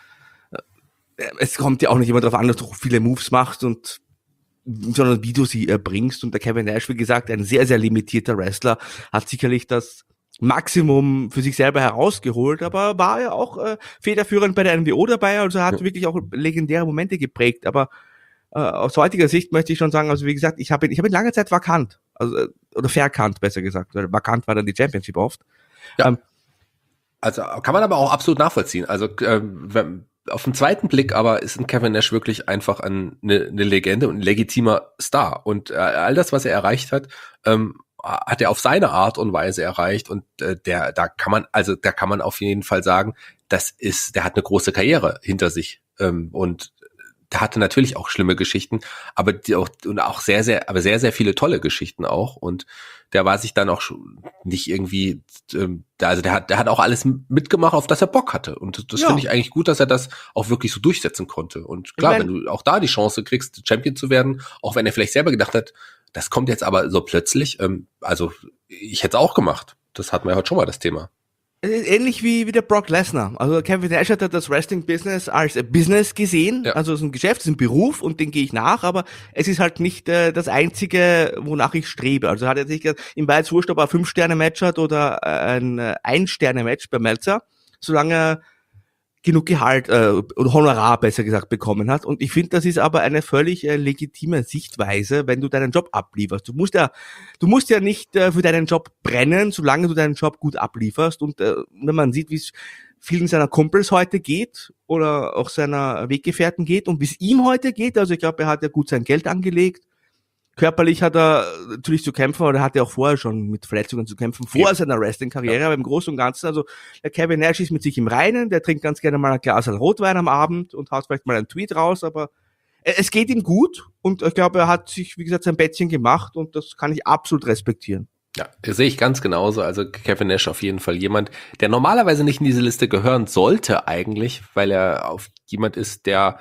es kommt ja auch nicht immer darauf an, dass du viele Moves machst, sondern wie du sie bringst. Und der Kevin Nash, wie gesagt, ein sehr, sehr limitierter Wrestler, hat sicherlich das Maximum für sich selber herausgeholt, aber war ja auch federführend bei der NWO dabei, also hat wirklich auch legendäre Momente geprägt. Aber aus heutiger Sicht möchte ich schon sagen, also wie gesagt, ich hab ihn lange Zeit vakant, oder verkannt, besser gesagt, weil vakant war dann die Championship oft. Ja. Also kann man aber auch absolut nachvollziehen. Also auf den zweiten Blick aber ist ein Kevin Nash wirklich einfach eine Legende und ein legitimer Star. Und all das, was er erreicht hat, hat er auf seine Art und Weise erreicht. Und da kann man auf jeden Fall sagen, der hat eine große Karriere hinter sich. Und der hatte natürlich auch schlimme Geschichten, aber sehr, sehr viele tolle Geschichten auch. Und der war sich dann auch schon nicht irgendwie, also der hat auch alles mitgemacht, auf das er Bock hatte. Und das finde ich eigentlich gut, dass er das auch wirklich so durchsetzen konnte. Und klar, wenn du auch da die Chance kriegst, Champion zu werden, auch wenn er vielleicht selber gedacht hat, das kommt jetzt aber so plötzlich, also ich hätte es auch gemacht. Das hatten wir ja heute schon mal, das Thema. Ähnlich wie der Brock Lesnar. Also Kevin Nash hat das Wrestling-Business als ein Business gesehen. Ja. Also es ist ein Geschäft, es ist ein Beruf und den gehe ich nach, aber es ist halt nicht das Einzige, wonach ich strebe. Also hat er sich gesagt, ihm war jetzt wurscht, ob er ein 5-Sterne-Match hat oder ein 1-Sterne-Match bei Meltzer, solange er genug Gehalt oder Honorar, besser gesagt, bekommen hat. Und ich finde, das ist aber eine völlig legitime Sichtweise, wenn du deinen Job ablieferst. Du musst ja nicht für deinen Job brennen, solange du deinen Job gut ablieferst. Und wenn man sieht, wie es vielen seiner Kumpels heute geht oder auch seiner Weggefährten geht und wie es ihm heute geht, also ich glaube, er hat ja gut sein Geld angelegt. Körperlich hat er natürlich zu kämpfen, aber er hatte auch vorher schon mit Verletzungen zu kämpfen, vor seiner Wrestling-Karriere, aber im Großen und Ganzen, also der Kevin Nash ist mit sich im Reinen, der trinkt ganz gerne mal ein Glas Rotwein am Abend und haut vielleicht mal einen Tweet raus, aber es geht ihm gut und ich glaube, er hat sich, wie gesagt, sein Bettchen gemacht und das kann ich absolut respektieren. Ja, das sehe ich ganz genauso. Also Kevin Nash auf jeden Fall jemand, der normalerweise nicht in diese Liste gehören sollte eigentlich, weil er auf jemand ist, der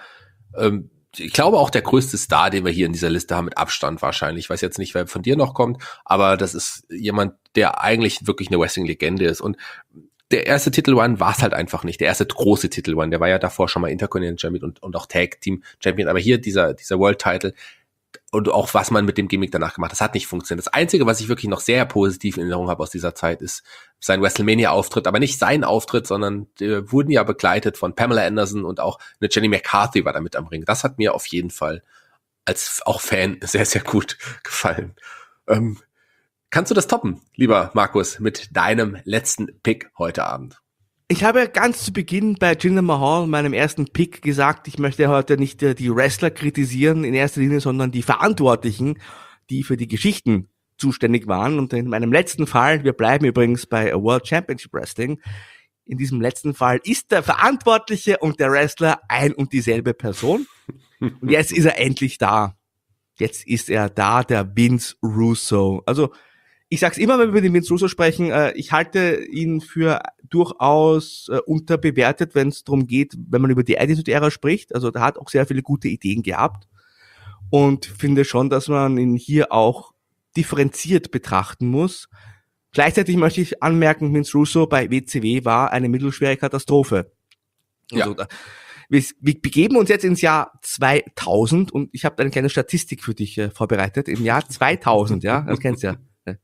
ich glaube auch der größte Star, den wir hier in dieser Liste haben, mit Abstand wahrscheinlich. Ich weiß jetzt nicht, wer von dir noch kommt, aber das ist jemand, der eigentlich wirklich eine Wrestling-Legende ist. Und der erste Titel-Run war es halt einfach nicht. Der erste große Titel-Run, der war ja davor schon mal Intercontinental Champion und auch Tag-Team-Champion. Aber hier dieser World-Title und auch was man mit dem Gimmick danach gemacht hat, das hat nicht funktioniert. Das Einzige, was ich wirklich noch sehr positiv in Erinnerung habe aus dieser Zeit, ist sein WrestleMania-Auftritt, aber nicht sein Auftritt, sondern wurden ja begleitet von Pamela Anderson und auch eine Jenny McCarthy war da mit am Ring. Das hat mir auf jeden Fall als auch Fan sehr, sehr gut gefallen. Kannst du das toppen, lieber Markus, mit deinem letzten Pick heute Abend? Ich habe ganz zu Beginn bei Jinder Mahal, meinem ersten Pick, gesagt, ich möchte heute nicht die Wrestler kritisieren in erster Linie, sondern die Verantwortlichen, die für die Geschichten zuständig waren. Und in meinem letzten Fall, wir bleiben übrigens bei World Championship Wrestling, in diesem letzten Fall ist der Verantwortliche und der Wrestler ein und dieselbe Person. Und jetzt ist er endlich da. Jetzt ist er da, der Vince Russo. Also ich sag's immer, wenn wir über den Vince Russo sprechen, ich halte ihn für durchaus unterbewertet, wenn es darum geht, wenn man über die Attitude-Ära spricht. Also der hat auch sehr viele gute Ideen gehabt und finde schon, dass man ihn hier auch differenziert betrachten muss. Gleichzeitig möchte ich anmerken, Vince Russo bei WCW war eine mittelschwere Katastrophe. Also, ja. Wir begeben uns jetzt ins Jahr 2000 und ich habe eine kleine Statistik für dich vorbereitet. Im Jahr 2000, ja, das kennst du ja.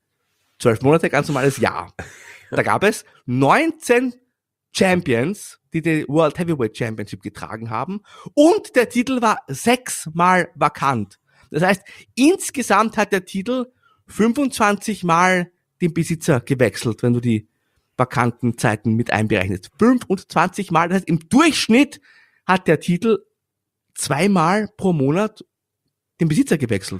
12 Monate, ganz normales Jahr. Da gab es 19 Champions, die World Heavyweight Championship getragen haben und der Titel war 6-mal vakant. Das heißt, insgesamt hat der Titel 25 Mal den Besitzer gewechselt, wenn du die vakanten Zeiten mit einberechnest. 25 Mal, das heißt, im Durchschnitt hat der Titel 2-mal pro Monat den Besitzer gewechselt.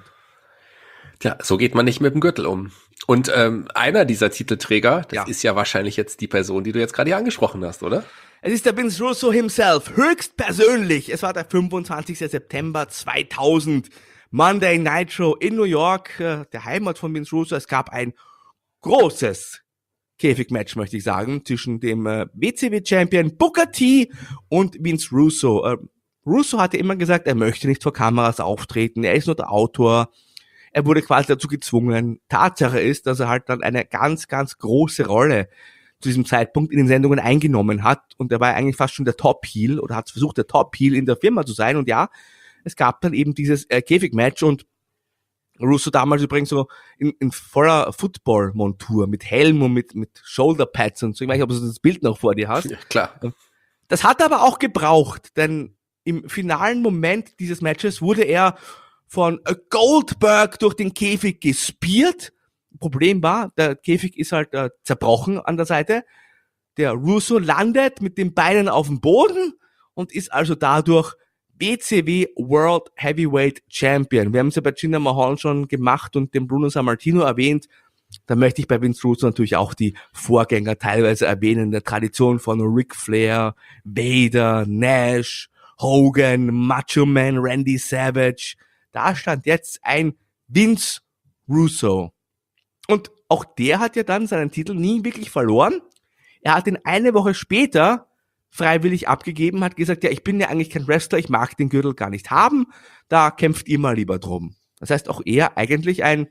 Tja, so geht man nicht mit dem Gürtel um. Und einer dieser Titelträger, das ist ja wahrscheinlich jetzt die Person, die du jetzt gerade hier angesprochen hast, oder? Es ist der Vince Russo himself, höchstpersönlich. Es war der 25. September 2000, Monday Nitro in New York, der Heimat von Vince Russo. Es gab ein großes Käfigmatch, möchte ich sagen, zwischen dem WCW-Champion Booker T und Vince Russo. Russo hatte immer gesagt, er möchte nicht vor Kameras auftreten, er ist nur der Autor. Er wurde quasi dazu gezwungen. Tatsache ist, dass er halt dann eine ganz, ganz große Rolle zu diesem Zeitpunkt in den Sendungen eingenommen hat. Und er war eigentlich fast schon der Top-Heel oder hat versucht, der Top-Heel in der Firma zu sein. Und ja, es gab dann eben dieses Käfig-Match und Russo damals übrigens so in voller Football-Montur mit Helm und mit Shoulder-Pads und so. Ich weiß nicht, ob du das Bild noch vor dir hast. Ja, klar. Das hat er aber auch gebraucht, denn im finalen Moment dieses Matches wurde er von Goldberg durch den Käfig gespiert. Problem war, der Käfig ist halt zerbrochen an der Seite. Der Russo landet mit den Beinen auf dem Boden und ist also dadurch WCW World Heavyweight Champion. Wir haben es ja bei Jinder Mahal schon gemacht und den Bruno Sammartino erwähnt. Da möchte ich bei Vince Russo natürlich auch die Vorgänger teilweise erwähnen, der Tradition von Ric Flair, Vader, Nash, Hogan, Macho Man, Randy Savage. Da stand jetzt ein Vince Russo. Und auch der hat ja dann seinen Titel nie wirklich verloren. Er hat ihn eine Woche später freiwillig abgegeben, hat gesagt, ja, ich bin ja eigentlich kein Wrestler, ich mag den Gürtel gar nicht haben, da kämpft ihr mal lieber drum. Das heißt, auch er eigentlich ein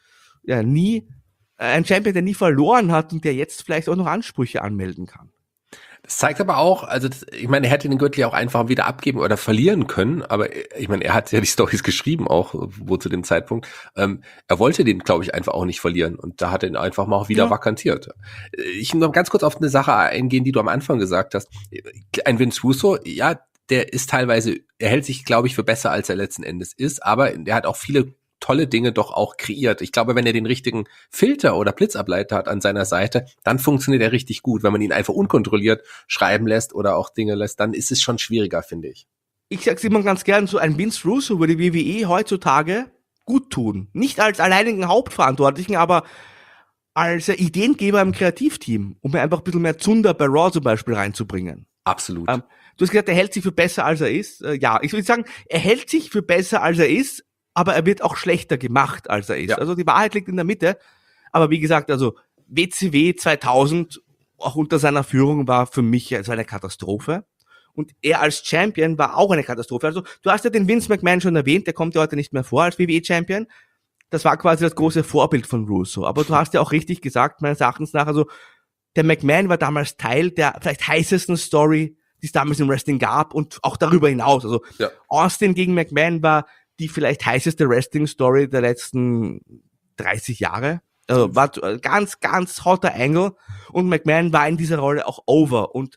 Champion, der nie verloren hat und der jetzt vielleicht auch noch Ansprüche anmelden kann. Das zeigt aber auch, also ich meine, er hätte den Gürtel ja auch einfach wieder abgeben oder verlieren können, aber ich meine, er hat ja die Storys geschrieben auch, wo zu dem Zeitpunkt. Er wollte den, glaube ich, einfach auch nicht verlieren und da hat er ihn einfach mal auch wieder vakantiert. Ich will noch ganz kurz auf eine Sache eingehen, die du am Anfang gesagt hast. Ein Vince Russo, ja, der ist teilweise, er hält sich, glaube ich, für besser, als er letzten Endes ist, aber er hat auch viele tolle Dinge doch auch kreiert. Ich glaube, wenn er den richtigen Filter oder Blitzableiter hat an seiner Seite, dann funktioniert er richtig gut. Wenn man ihn einfach unkontrolliert schreiben lässt oder auch Dinge lässt, dann ist es schon schwieriger, finde ich. Ich sag's immer ganz gern, so ein Vince Russo würde die WWE heutzutage gut tun. Nicht als alleinigen Hauptverantwortlichen, aber als Ideengeber im Kreativteam, um mir einfach ein bisschen mehr Zunder bei Raw zum Beispiel reinzubringen. Absolut. Du hast gesagt, er hält sich für besser, als er ist. Ja, ich würde sagen, er hält sich für besser, als er ist, aber er wird auch schlechter gemacht, als er ist. Ja. Also die Wahrheit liegt in der Mitte. Aber wie gesagt, also WCW 2000, auch unter seiner Führung, war für mich also eine Katastrophe. Und er als Champion war auch eine Katastrophe. Also du hast ja den Vince McMahon schon erwähnt, der kommt ja heute nicht mehr vor als WWE-Champion. Das war quasi das große Vorbild von Russo. Aber du hast ja auch richtig gesagt, meines Erachtens nach, also der McMahon war damals Teil der vielleicht heißesten Story, die es damals im Wrestling gab und auch darüber hinaus. Also Austin gegen McMahon war die vielleicht heißeste Wrestling-Story der letzten 30 Jahre. Also war ganz, ganz hotter Angle und McMahon war in dieser Rolle auch over. Und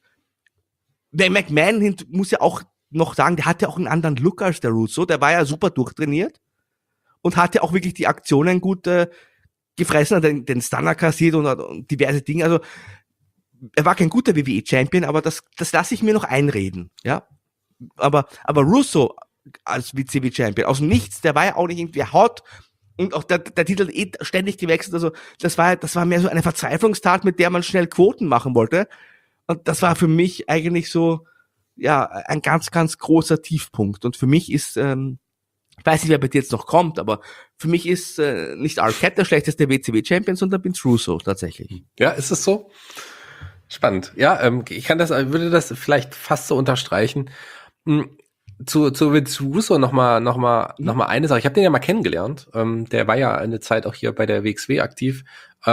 der McMahon muss ja auch noch sagen, der hatte auch einen anderen Look als der Russo. Der war ja super durchtrainiert und hatte auch wirklich die Aktionen gut gefressen, hat den Stunner kassiert und diverse Dinge. Also er war kein guter WWE-Champion, aber das lasse ich mir noch einreden. Ja, aber Russo als WCW-Champion aus dem Nichts, der war ja auch nicht irgendwie hot und auch der Titel ständig gewechselt. Also das war mehr so eine Verzweiflungstat, mit der man schnell Quoten machen wollte. Und das war für mich eigentlich so ein ganz, ganz großer Tiefpunkt. Und für mich ist ich weiß nicht, wer bei dir jetzt noch kommt, aber für mich ist nicht Arquette der schlechteste WCW-Champion, sondern Vince Russo tatsächlich. Ja, ist es so? Spannend. Ja, würde das vielleicht fast so unterstreichen. Zu Vince Russo noch mal eine Sache. Ich habe den ja mal kennengelernt. Der war ja eine Zeit auch hier bei der WXW aktiv.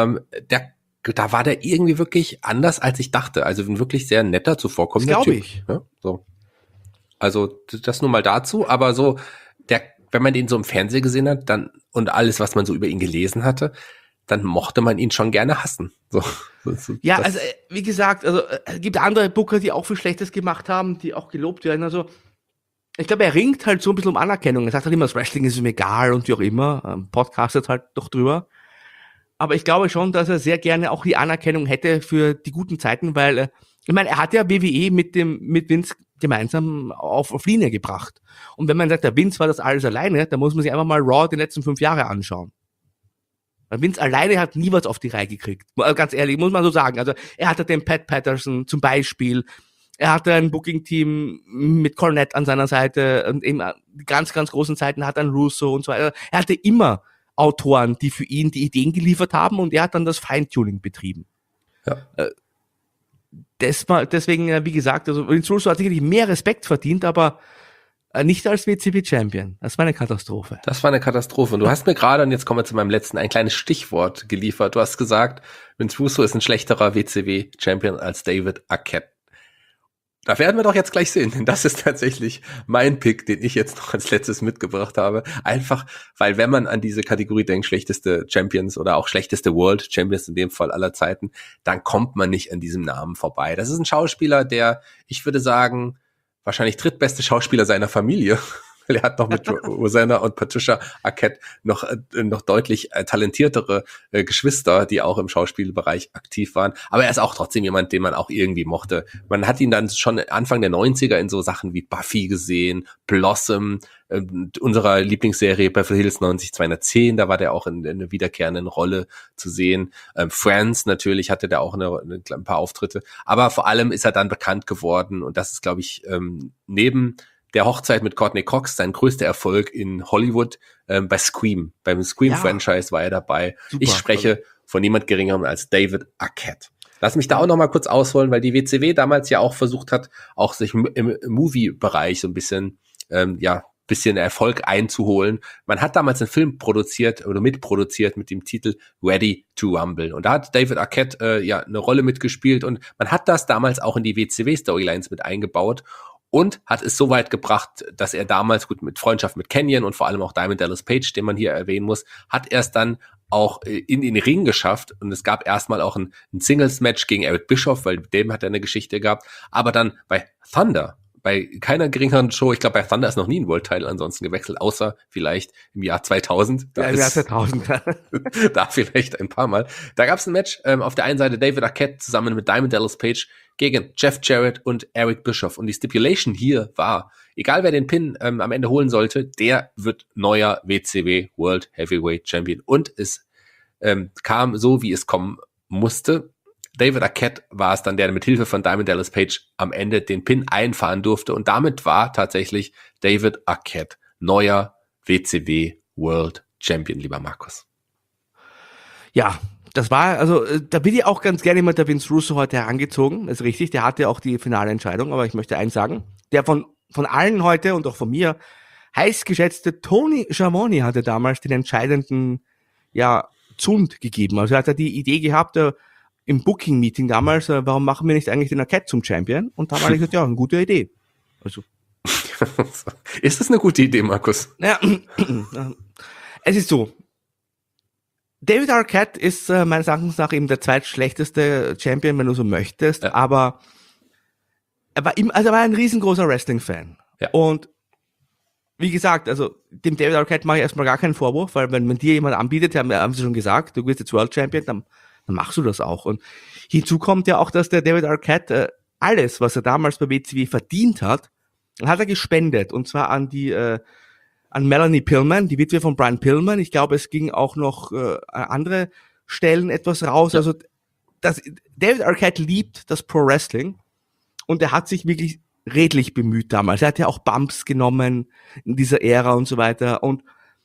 Da war der irgendwie wirklich anders, als ich dachte. Also ein wirklich sehr netter, zuvorkommender Typ. Glaube ich. Ja, so. Also das nur mal dazu. Aber so, wenn man den so im Fernsehen gesehen hat, dann und alles, was man so über ihn gelesen hatte, dann mochte man ihn schon gerne hassen. So, ja, also wie gesagt, also es gibt andere Booker, die auch viel Schlechtes gemacht haben, die auch gelobt werden. Also ich glaube, er ringt halt so ein bisschen um Anerkennung. Er sagt halt immer, das Wrestling ist ihm egal und wie auch immer. Podcastet halt doch drüber. Aber ich glaube schon, dass er sehr gerne auch die Anerkennung hätte für die guten Zeiten, weil, ich meine, er hat ja WWE mit Vince gemeinsam auf Linie gebracht. Und wenn man sagt, der Vince war das alles alleine, dann muss man sich einfach mal Raw die letzten 5 Jahre anschauen. Weil Vince alleine hat nie was auf die Reihe gekriegt. Ganz ehrlich, muss man so sagen. Also er hatte den Pat Patterson zum Beispiel. Er hatte ein Booking-Team mit Cornette an seiner Seite und eben die ganz, ganz großen Zeiten hat er einen Russo und so weiter. Er hatte immer Autoren, die für ihn die Ideen geliefert haben und er hat dann das Feintuning betrieben. Ja. Deswegen, wie gesagt, also Vince Russo hat sicherlich mehr Respekt verdient, aber nicht als WCW-Champion. Das war eine Katastrophe. Das war eine Katastrophe. Und du hast mir gerade, und jetzt kommen wir zu meinem letzten, ein kleines Stichwort geliefert. Du hast gesagt, Vince Russo ist ein schlechterer WCW-Champion als David Arquette. Da werden wir doch jetzt gleich sehen, denn das ist tatsächlich mein Pick, den ich jetzt noch als letztes mitgebracht habe. Einfach, weil wenn man an diese Kategorie denkt, schlechteste Champions oder auch schlechteste World Champions in dem Fall aller Zeiten, dann kommt man nicht an diesem Namen vorbei. Das ist ein Schauspieler, der, ich würde sagen, wahrscheinlich drittbeste Schauspieler seiner Familie, Weil er hat noch mit Rosanna und Patricia Arquette noch deutlich talentiertere Geschwister, die auch im Schauspielbereich aktiv waren. Aber er ist auch trotzdem jemand, den man auch irgendwie mochte. Man hat ihn dann schon Anfang der 90er in so Sachen wie Buffy gesehen, Blossom, unserer Lieblingsserie Beverly Hills 90210, da war der auch in einer wiederkehrenden Rolle zu sehen. Friends natürlich hatte der auch ein paar Auftritte. Aber vor allem ist er dann bekannt geworden und das ist, glaube ich, neben der Hochzeit mit Courtney Cox sein größter Erfolg in Hollywood bei Scream. Beim Scream-Franchise war er dabei. Super. Ich spreche von niemand geringerem als David Arquette. Lass mich da auch noch mal kurz ausholen, weil die WCW damals ja auch versucht hat, auch sich im Movie-Bereich so ein bisschen Erfolg einzuholen. Man hat damals einen Film produziert oder mitproduziert mit dem Titel Ready to Rumble. Und da hat David Arquette eine Rolle mitgespielt und man hat das damals auch in die WCW-Storylines mit eingebaut und hat es so weit gebracht, dass er damals, gut, mit Freundschaft mit Kanyon und vor allem auch Diamond Dallas Page, den man hier erwähnen muss, hat er es dann auch in den Ring geschafft und es gab erstmal auch ein Singles-Match gegen Eric Bischoff, weil mit dem hat er eine Geschichte gehabt, aber dann bei Thunder, bei keiner geringeren Show, ich glaube bei Thunder ist noch nie ein World Title ansonsten gewechselt, außer vielleicht im Jahr 2000. Ja, im Jahr 2000. Da vielleicht ein paar Mal. Da gab es ein Match, auf der einen Seite David Arquette zusammen mit Diamond Dallas Page gegen Jeff Jarrett und Eric Bischoff. Und die Stipulation hier war, egal wer den Pin am Ende holen sollte, der wird neuer WCW World Heavyweight Champion. Und es kam so, wie es kommen musste. David Arquette war es dann, der mit Hilfe von Diamond Dallas Page am Ende den Pin einfahren durfte. Und damit war tatsächlich David Arquette neuer WCW World Champion, lieber Markus. Ja, das war, also da bin ich auch ganz gerne mit der Vince Russo heute herangezogen. Das ist richtig, der hatte auch die finale Entscheidung. Aber ich möchte eins sagen, der von allen heute und auch von mir heiß geschätzte Tony Schiavone hatte damals den entscheidenden Zund gegeben. Also er hat die Idee gehabt, im Booking-Meeting damals, warum machen wir nicht eigentlich den Arquette zum Champion? Und da war ich gesagt, ja, eine gute Idee. Also. Ist das eine gute Idee, Markus? Ja, es ist so. David Arquette ist meines Erachtens nach eben der zweitschlechteste Champion, wenn du so möchtest, ja. Aber er war ein riesengroßer Wrestling-Fan. Ja. Und wie gesagt, also dem David Arquette mache ich erstmal gar keinen Vorwurf, weil wenn dir jemand anbietet, haben sie schon gesagt, du bist jetzt World Champion, dann machst du das auch. Und hinzu kommt ja auch, dass der David Arquette alles, was er damals bei WCW verdient hat er gespendet. Und zwar an an Melanie Pillman, die Witwe von Brian Pillman. Ich glaube, es ging auch noch an andere Stellen etwas raus. Ja. Also David Arquette liebt das Pro Wrestling und er hat sich wirklich redlich bemüht damals. Er hat ja auch Bumps genommen in dieser Ära und so weiter. Und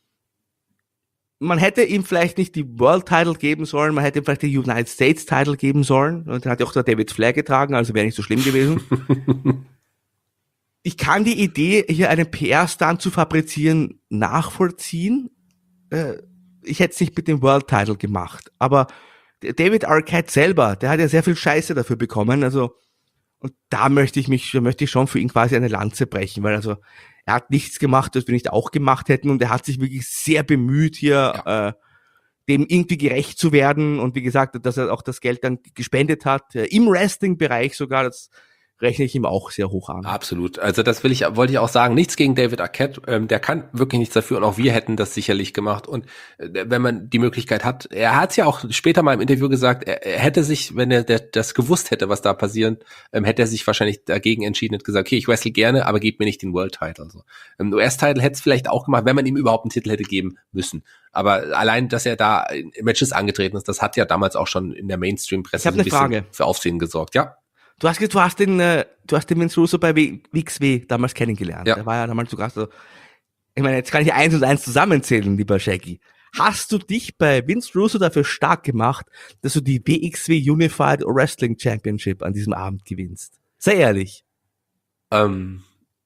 man hätte ihm vielleicht nicht die World Title geben sollen, man hätte ihm vielleicht die United States Title geben sollen. Und dann hat ja auch der David Flair getragen, also wäre nicht so schlimm gewesen. Ich kann die Idee, hier einen PR-Stunt zu fabrizieren, nachvollziehen. Ich hätte es nicht mit dem World Title gemacht. Aber David Arquette selber, der hat ja sehr viel Scheiße dafür bekommen. Also, und da möchte ich schon für ihn quasi eine Lanze brechen, weil also er hat nichts gemacht, das wir nicht auch gemacht hätten, und er hat sich wirklich sehr bemüht, hier dem irgendwie gerecht zu werden, und wie gesagt, dass er auch das Geld dann gespendet hat, im Wrestling-Bereich sogar, das rechne ich ihm auch sehr hoch an. Absolut. Also das wollte ich auch sagen. Nichts gegen David Arquette. Der kann wirklich nichts dafür und auch wir hätten das sicherlich gemacht. Und wenn man die Möglichkeit hat, er hat es ja auch später mal im Interview gesagt, er hätte sich, wenn er das gewusst hätte, was da passiert, hätte er sich wahrscheinlich dagegen entschieden und gesagt, okay, ich wrestle gerne, aber gib mir nicht den World Title. Also, US-Title hätte es vielleicht auch gemacht, wenn man ihm überhaupt einen Titel hätte geben müssen. Aber allein, dass er da in Matches angetreten ist, das hat ja damals auch schon in der Mainstream-Presse ein bisschen für Aufsehen gesorgt. Ja. Du hast den Vince Russo bei WXW damals kennengelernt. Ja. Der war ja damals sogar so. Ich meine, jetzt kann ich 1 und 1 zusammenzählen, lieber Shaggy. Hast du dich bei Vince Russo dafür stark gemacht, dass du die WXW Unified Wrestling Championship an diesem Abend gewinnst? Sei ehrlich. Nein.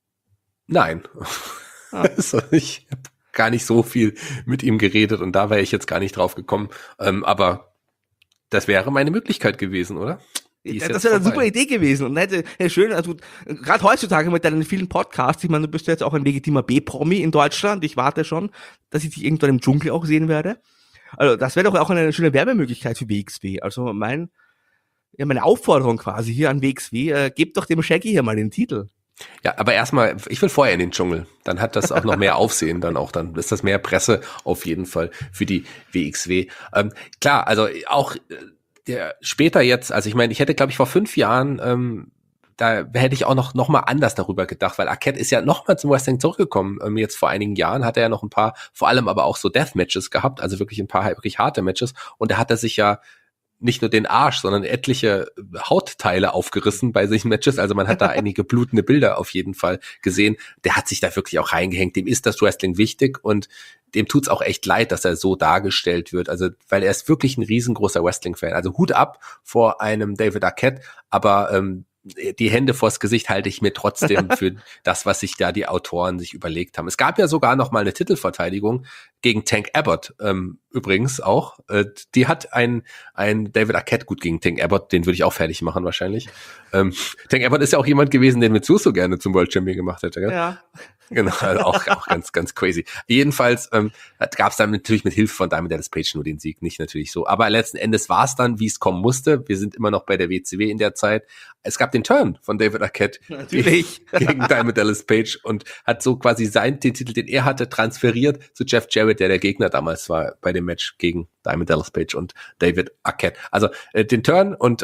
Also ich habe gar nicht so viel mit ihm geredet und da wäre ich jetzt gar nicht drauf gekommen. Aber das wäre meine Möglichkeit gewesen, oder? Das wäre eine super Idee gewesen und hätte schön, also gerade heutzutage mit deinen vielen Podcasts, ich meine, du bist jetzt auch ein legitimer B-Promi in Deutschland, ich warte schon, dass ich dich irgendwann im Dschungel auch sehen werde. Also das wäre doch auch eine schöne Werbemöglichkeit für WXW. Also meine Aufforderung quasi hier an WXW, gebt doch dem Shaggy hier mal den Titel. Ja, aber erstmal, ich will vorher in den Dschungel. Dann hat das auch noch mehr Aufsehen, dann ist das mehr Presse auf jeden Fall für die WXW. Klar, also auch der später jetzt, also ich meine, ich hätte, glaube ich, vor 5 Jahren, da hätte ich auch noch mal anders darüber gedacht, weil Arquette ist ja noch mal zum Wrestling zurückgekommen. Jetzt vor einigen Jahren hat er ja noch ein paar, vor allem aber auch so Deathmatches gehabt, also wirklich ein paar wirklich harte Matches. Und da hat er sich ja nicht nur den Arsch, sondern etliche Hautteile aufgerissen bei solchen Matches. Also man hat da einige blutende Bilder auf jeden Fall gesehen. Der hat sich da wirklich auch reingehängt. Dem ist das Wrestling wichtig und dem tut's auch echt leid, dass er so dargestellt wird. Also, weil er ist wirklich ein riesengroßer Wrestling-Fan. Also Hut ab vor einem David Arquette, aber die Hände vors Gesicht halte ich mir trotzdem für das, was sich da die Autoren sich überlegt haben. Es gab ja sogar noch mal eine Titelverteidigung gegen Tank Abbott, übrigens auch. Die hat ein David Arquette, gut, gegen Tank Abbott, den würde ich auch fertig machen wahrscheinlich. Tank Abbott ist ja auch jemand gewesen, den Mitsuso gerne zum World Champion gemacht hätte, gell? Ja. Genau, also auch ganz crazy. Jedenfalls gab es dann natürlich mit Hilfe von Diamond Dallas Page nur den Sieg, nicht natürlich so. Aber letzten Endes war es dann, wie es kommen musste. Wir sind immer noch bei der WCW in der Zeit. Es gab den Turn von David Arquette Natürlich. gegen Diamond Dallas Page und hat so quasi den Titel, den er hatte, transferiert zu Jeff Jarrett, der Gegner damals war bei dem Match gegen Diamond Dallas Page und David Arquette. Also den Turn und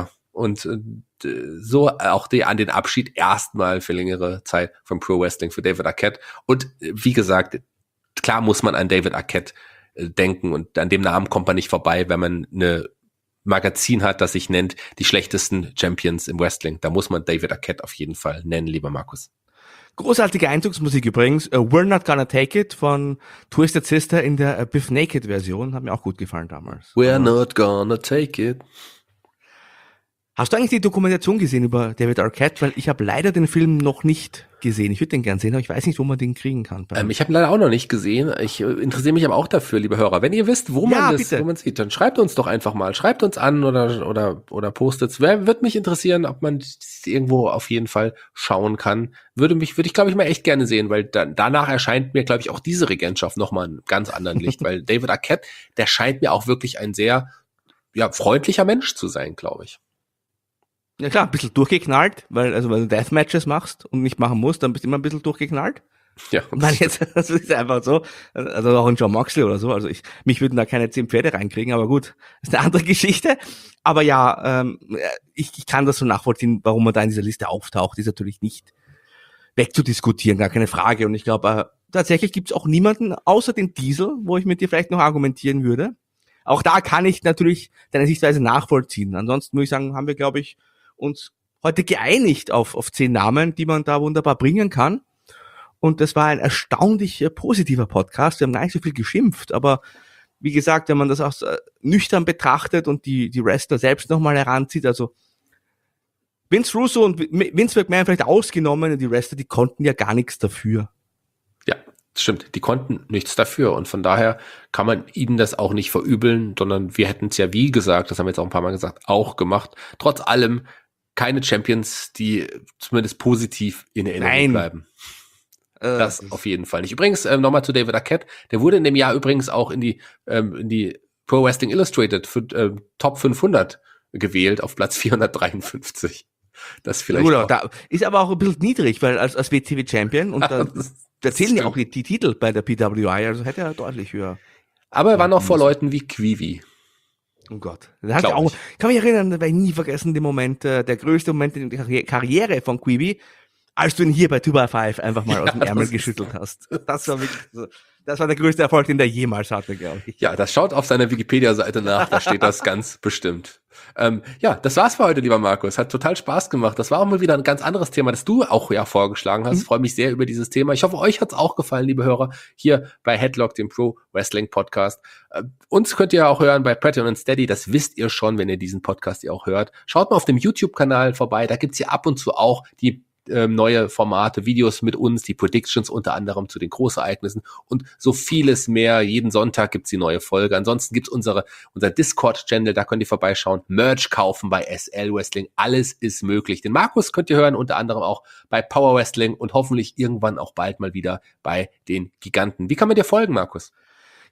so auch an den Abschied erstmal für längere Zeit vom Pro Wrestling für David Arquette. Und wie gesagt, klar muss man an David Arquette denken und an dem Namen kommt man nicht vorbei, wenn man eine Magazin hat, das sich nennt die schlechtesten Champions im Wrestling. Da muss man David Arquette auf jeden Fall nennen, lieber Markus. Großartige Einzugsmusik übrigens. We're Not Gonna Take It von Twisted Sister in der Biff Naked Version. Hat mir auch gut gefallen damals. We're not gonna take it. Hast du eigentlich die Dokumentation gesehen über David Arquette? Weil ich habe leider den Film noch nicht gesehen. Ich würde den gern sehen, aber ich weiß nicht, wo man den kriegen kann. Ich habe ihn leider auch noch nicht gesehen. Ich interessiere mich aber auch dafür, liebe Hörer. Wenn ihr wisst, wo man sieht, dann schreibt uns doch einfach mal. Schreibt uns an oder postet's. Würde mich interessieren, ob man irgendwo auf jeden Fall schauen kann. Würde ich, glaube ich, mal echt gerne sehen, weil danach erscheint mir, glaube ich, auch diese Regentschaft nochmal in ganz anderen Licht. Weil David Arquette, der scheint mir auch wirklich ein sehr freundlicher Mensch zu sein, glaube ich. Ja klar, ein bisschen durchgeknallt, weil du Deathmatches machst und nicht machen musst, dann bist du immer ein bisschen durchgeknallt. Ja. Nein, das ist einfach so. Also auch ein John Moxley oder so. Also mich würden da keine 10 Pferde reinkriegen, aber gut, das ist eine andere Geschichte. Aber ja, ich kann das so nachvollziehen, warum man da in dieser Liste auftaucht, ist natürlich nicht wegzudiskutieren, gar keine Frage. Und ich glaube, tatsächlich gibt's auch niemanden außer den Diesel, wo ich mit dir vielleicht noch argumentieren würde. Auch da kann ich natürlich deine Sichtweise nachvollziehen. Ansonsten muss ich sagen, haben wir, glaube ich, uns heute geeinigt auf 10 Namen, die man da wunderbar bringen kann. Und das war ein erstaunlich positiver Podcast. Wir haben gar nicht so viel geschimpft, aber wie gesagt, wenn man das auch nüchtern betrachtet und die Wrestler selbst nochmal heranzieht, also Vince Russo und Vince McMahon vielleicht ausgenommen, und die Wrestler, die konnten ja gar nichts dafür. Ja, stimmt. Die konnten nichts dafür und von daher kann man ihnen das auch nicht verübeln, sondern wir hätten es ja, wie gesagt, das haben wir jetzt auch ein paar Mal gesagt, auch gemacht. Trotz allem keine Champions, die zumindest positiv in Erinnerung bleiben. Das auf jeden Fall nicht. Übrigens, nochmal zu David Arquette, der wurde in dem Jahr übrigens auch in die Pro Wrestling Illustrated für Top 500 gewählt, auf Platz 453. Das vielleicht auch. Da ist aber auch ein bisschen niedrig, weil als WCW Champion und da zählen ja auch die Titel bei der PWI, also hätte er deutlich höher. Aber er war noch vor Leuten wie Quivi. Oh Gott. Das hat auch, kann mich erinnern, da werde ich nie vergessen, den Moment, der größte Moment in der Karriere von Quibi, als du ihn hier bei 2x5 einfach mal aus dem Ärmel geschüttelt hast. Das war wirklich so. Das war der größte Erfolg, den der jemals hatte, glaube ich. Ja, das schaut auf seiner Wikipedia-Seite nach, da steht das ganz bestimmt. Das war's für heute, lieber Markus. Hat total Spaß gemacht. Das war auch mal wieder ein ganz anderes Thema, das du auch vorgeschlagen hast. Freue mich sehr über dieses Thema. Ich hoffe, euch hat's auch gefallen, liebe Hörer, hier bei Headlock, dem Pro Wrestling Podcast. Uns könnt ihr auch hören bei Patreon und Steady. Das wisst ihr schon, wenn ihr diesen Podcast hier auch hört. Schaut mal auf dem YouTube-Kanal vorbei. Da gibt's hier ab und zu auch die neue Formate, Videos mit uns, die Predictions unter anderem zu den Großereignissen und so vieles mehr. Jeden Sonntag gibt's die neue Folge. Ansonsten gibt's unser Discord-Channel, da könnt ihr vorbeischauen, Merch kaufen bei SL Wrestling. Alles ist möglich. Den Markus könnt ihr hören, unter anderem auch bei Power Wrestling und hoffentlich irgendwann auch bald mal wieder bei den Giganten. Wie kann man dir folgen, Markus?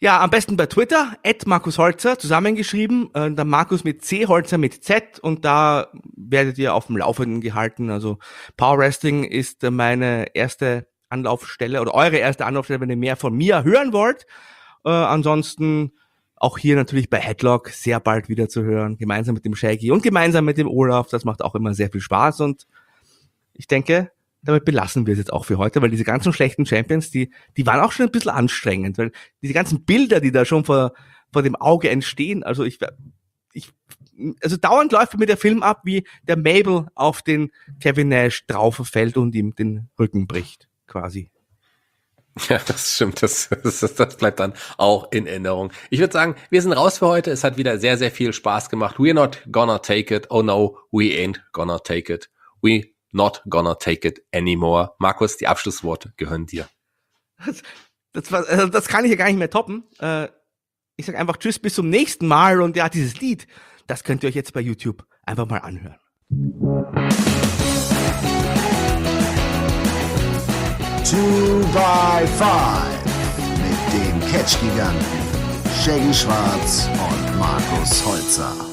Ja, am besten bei Twitter, @MarkusHolzer, zusammengeschrieben, der Markus mit C, Holzer mit Z, und da werdet ihr auf dem Laufenden gehalten. Also Power Wrestling ist meine erste Anlaufstelle oder eure erste Anlaufstelle, wenn ihr mehr von mir hören wollt. Ansonsten auch hier natürlich bei Headlock sehr bald wieder zu hören, gemeinsam mit dem Shaggy und gemeinsam mit dem Olaf. Das macht auch immer sehr viel Spaß, und ich denke, damit belassen wir es jetzt auch für heute, weil diese ganzen schlechten Champions, die waren auch schon ein bisschen anstrengend, weil diese ganzen Bilder, die da schon vor dem Auge entstehen, also also dauernd läuft mir der Film ab, wie der Mabel auf den Kevin Nash drauf fällt und ihm den Rücken bricht, quasi. Ja, das stimmt. Das bleibt dann auch in Erinnerung. Ich würde sagen, wir sind raus für heute. Es hat wieder sehr, sehr viel Spaß gemacht. We're not gonna take it. Oh no, we ain't gonna take it. We not gonna take it anymore. Markus, die Abschlussworte gehören dir. Das kann ich ja gar nicht mehr toppen. Ich sag einfach Tschüss, bis zum nächsten Mal, und ja, dieses Lied, das könnt ihr euch jetzt bei YouTube einfach mal anhören. 2x5 mit dem Catch-Giganten Shaggy Schwarz und Markus Holzer.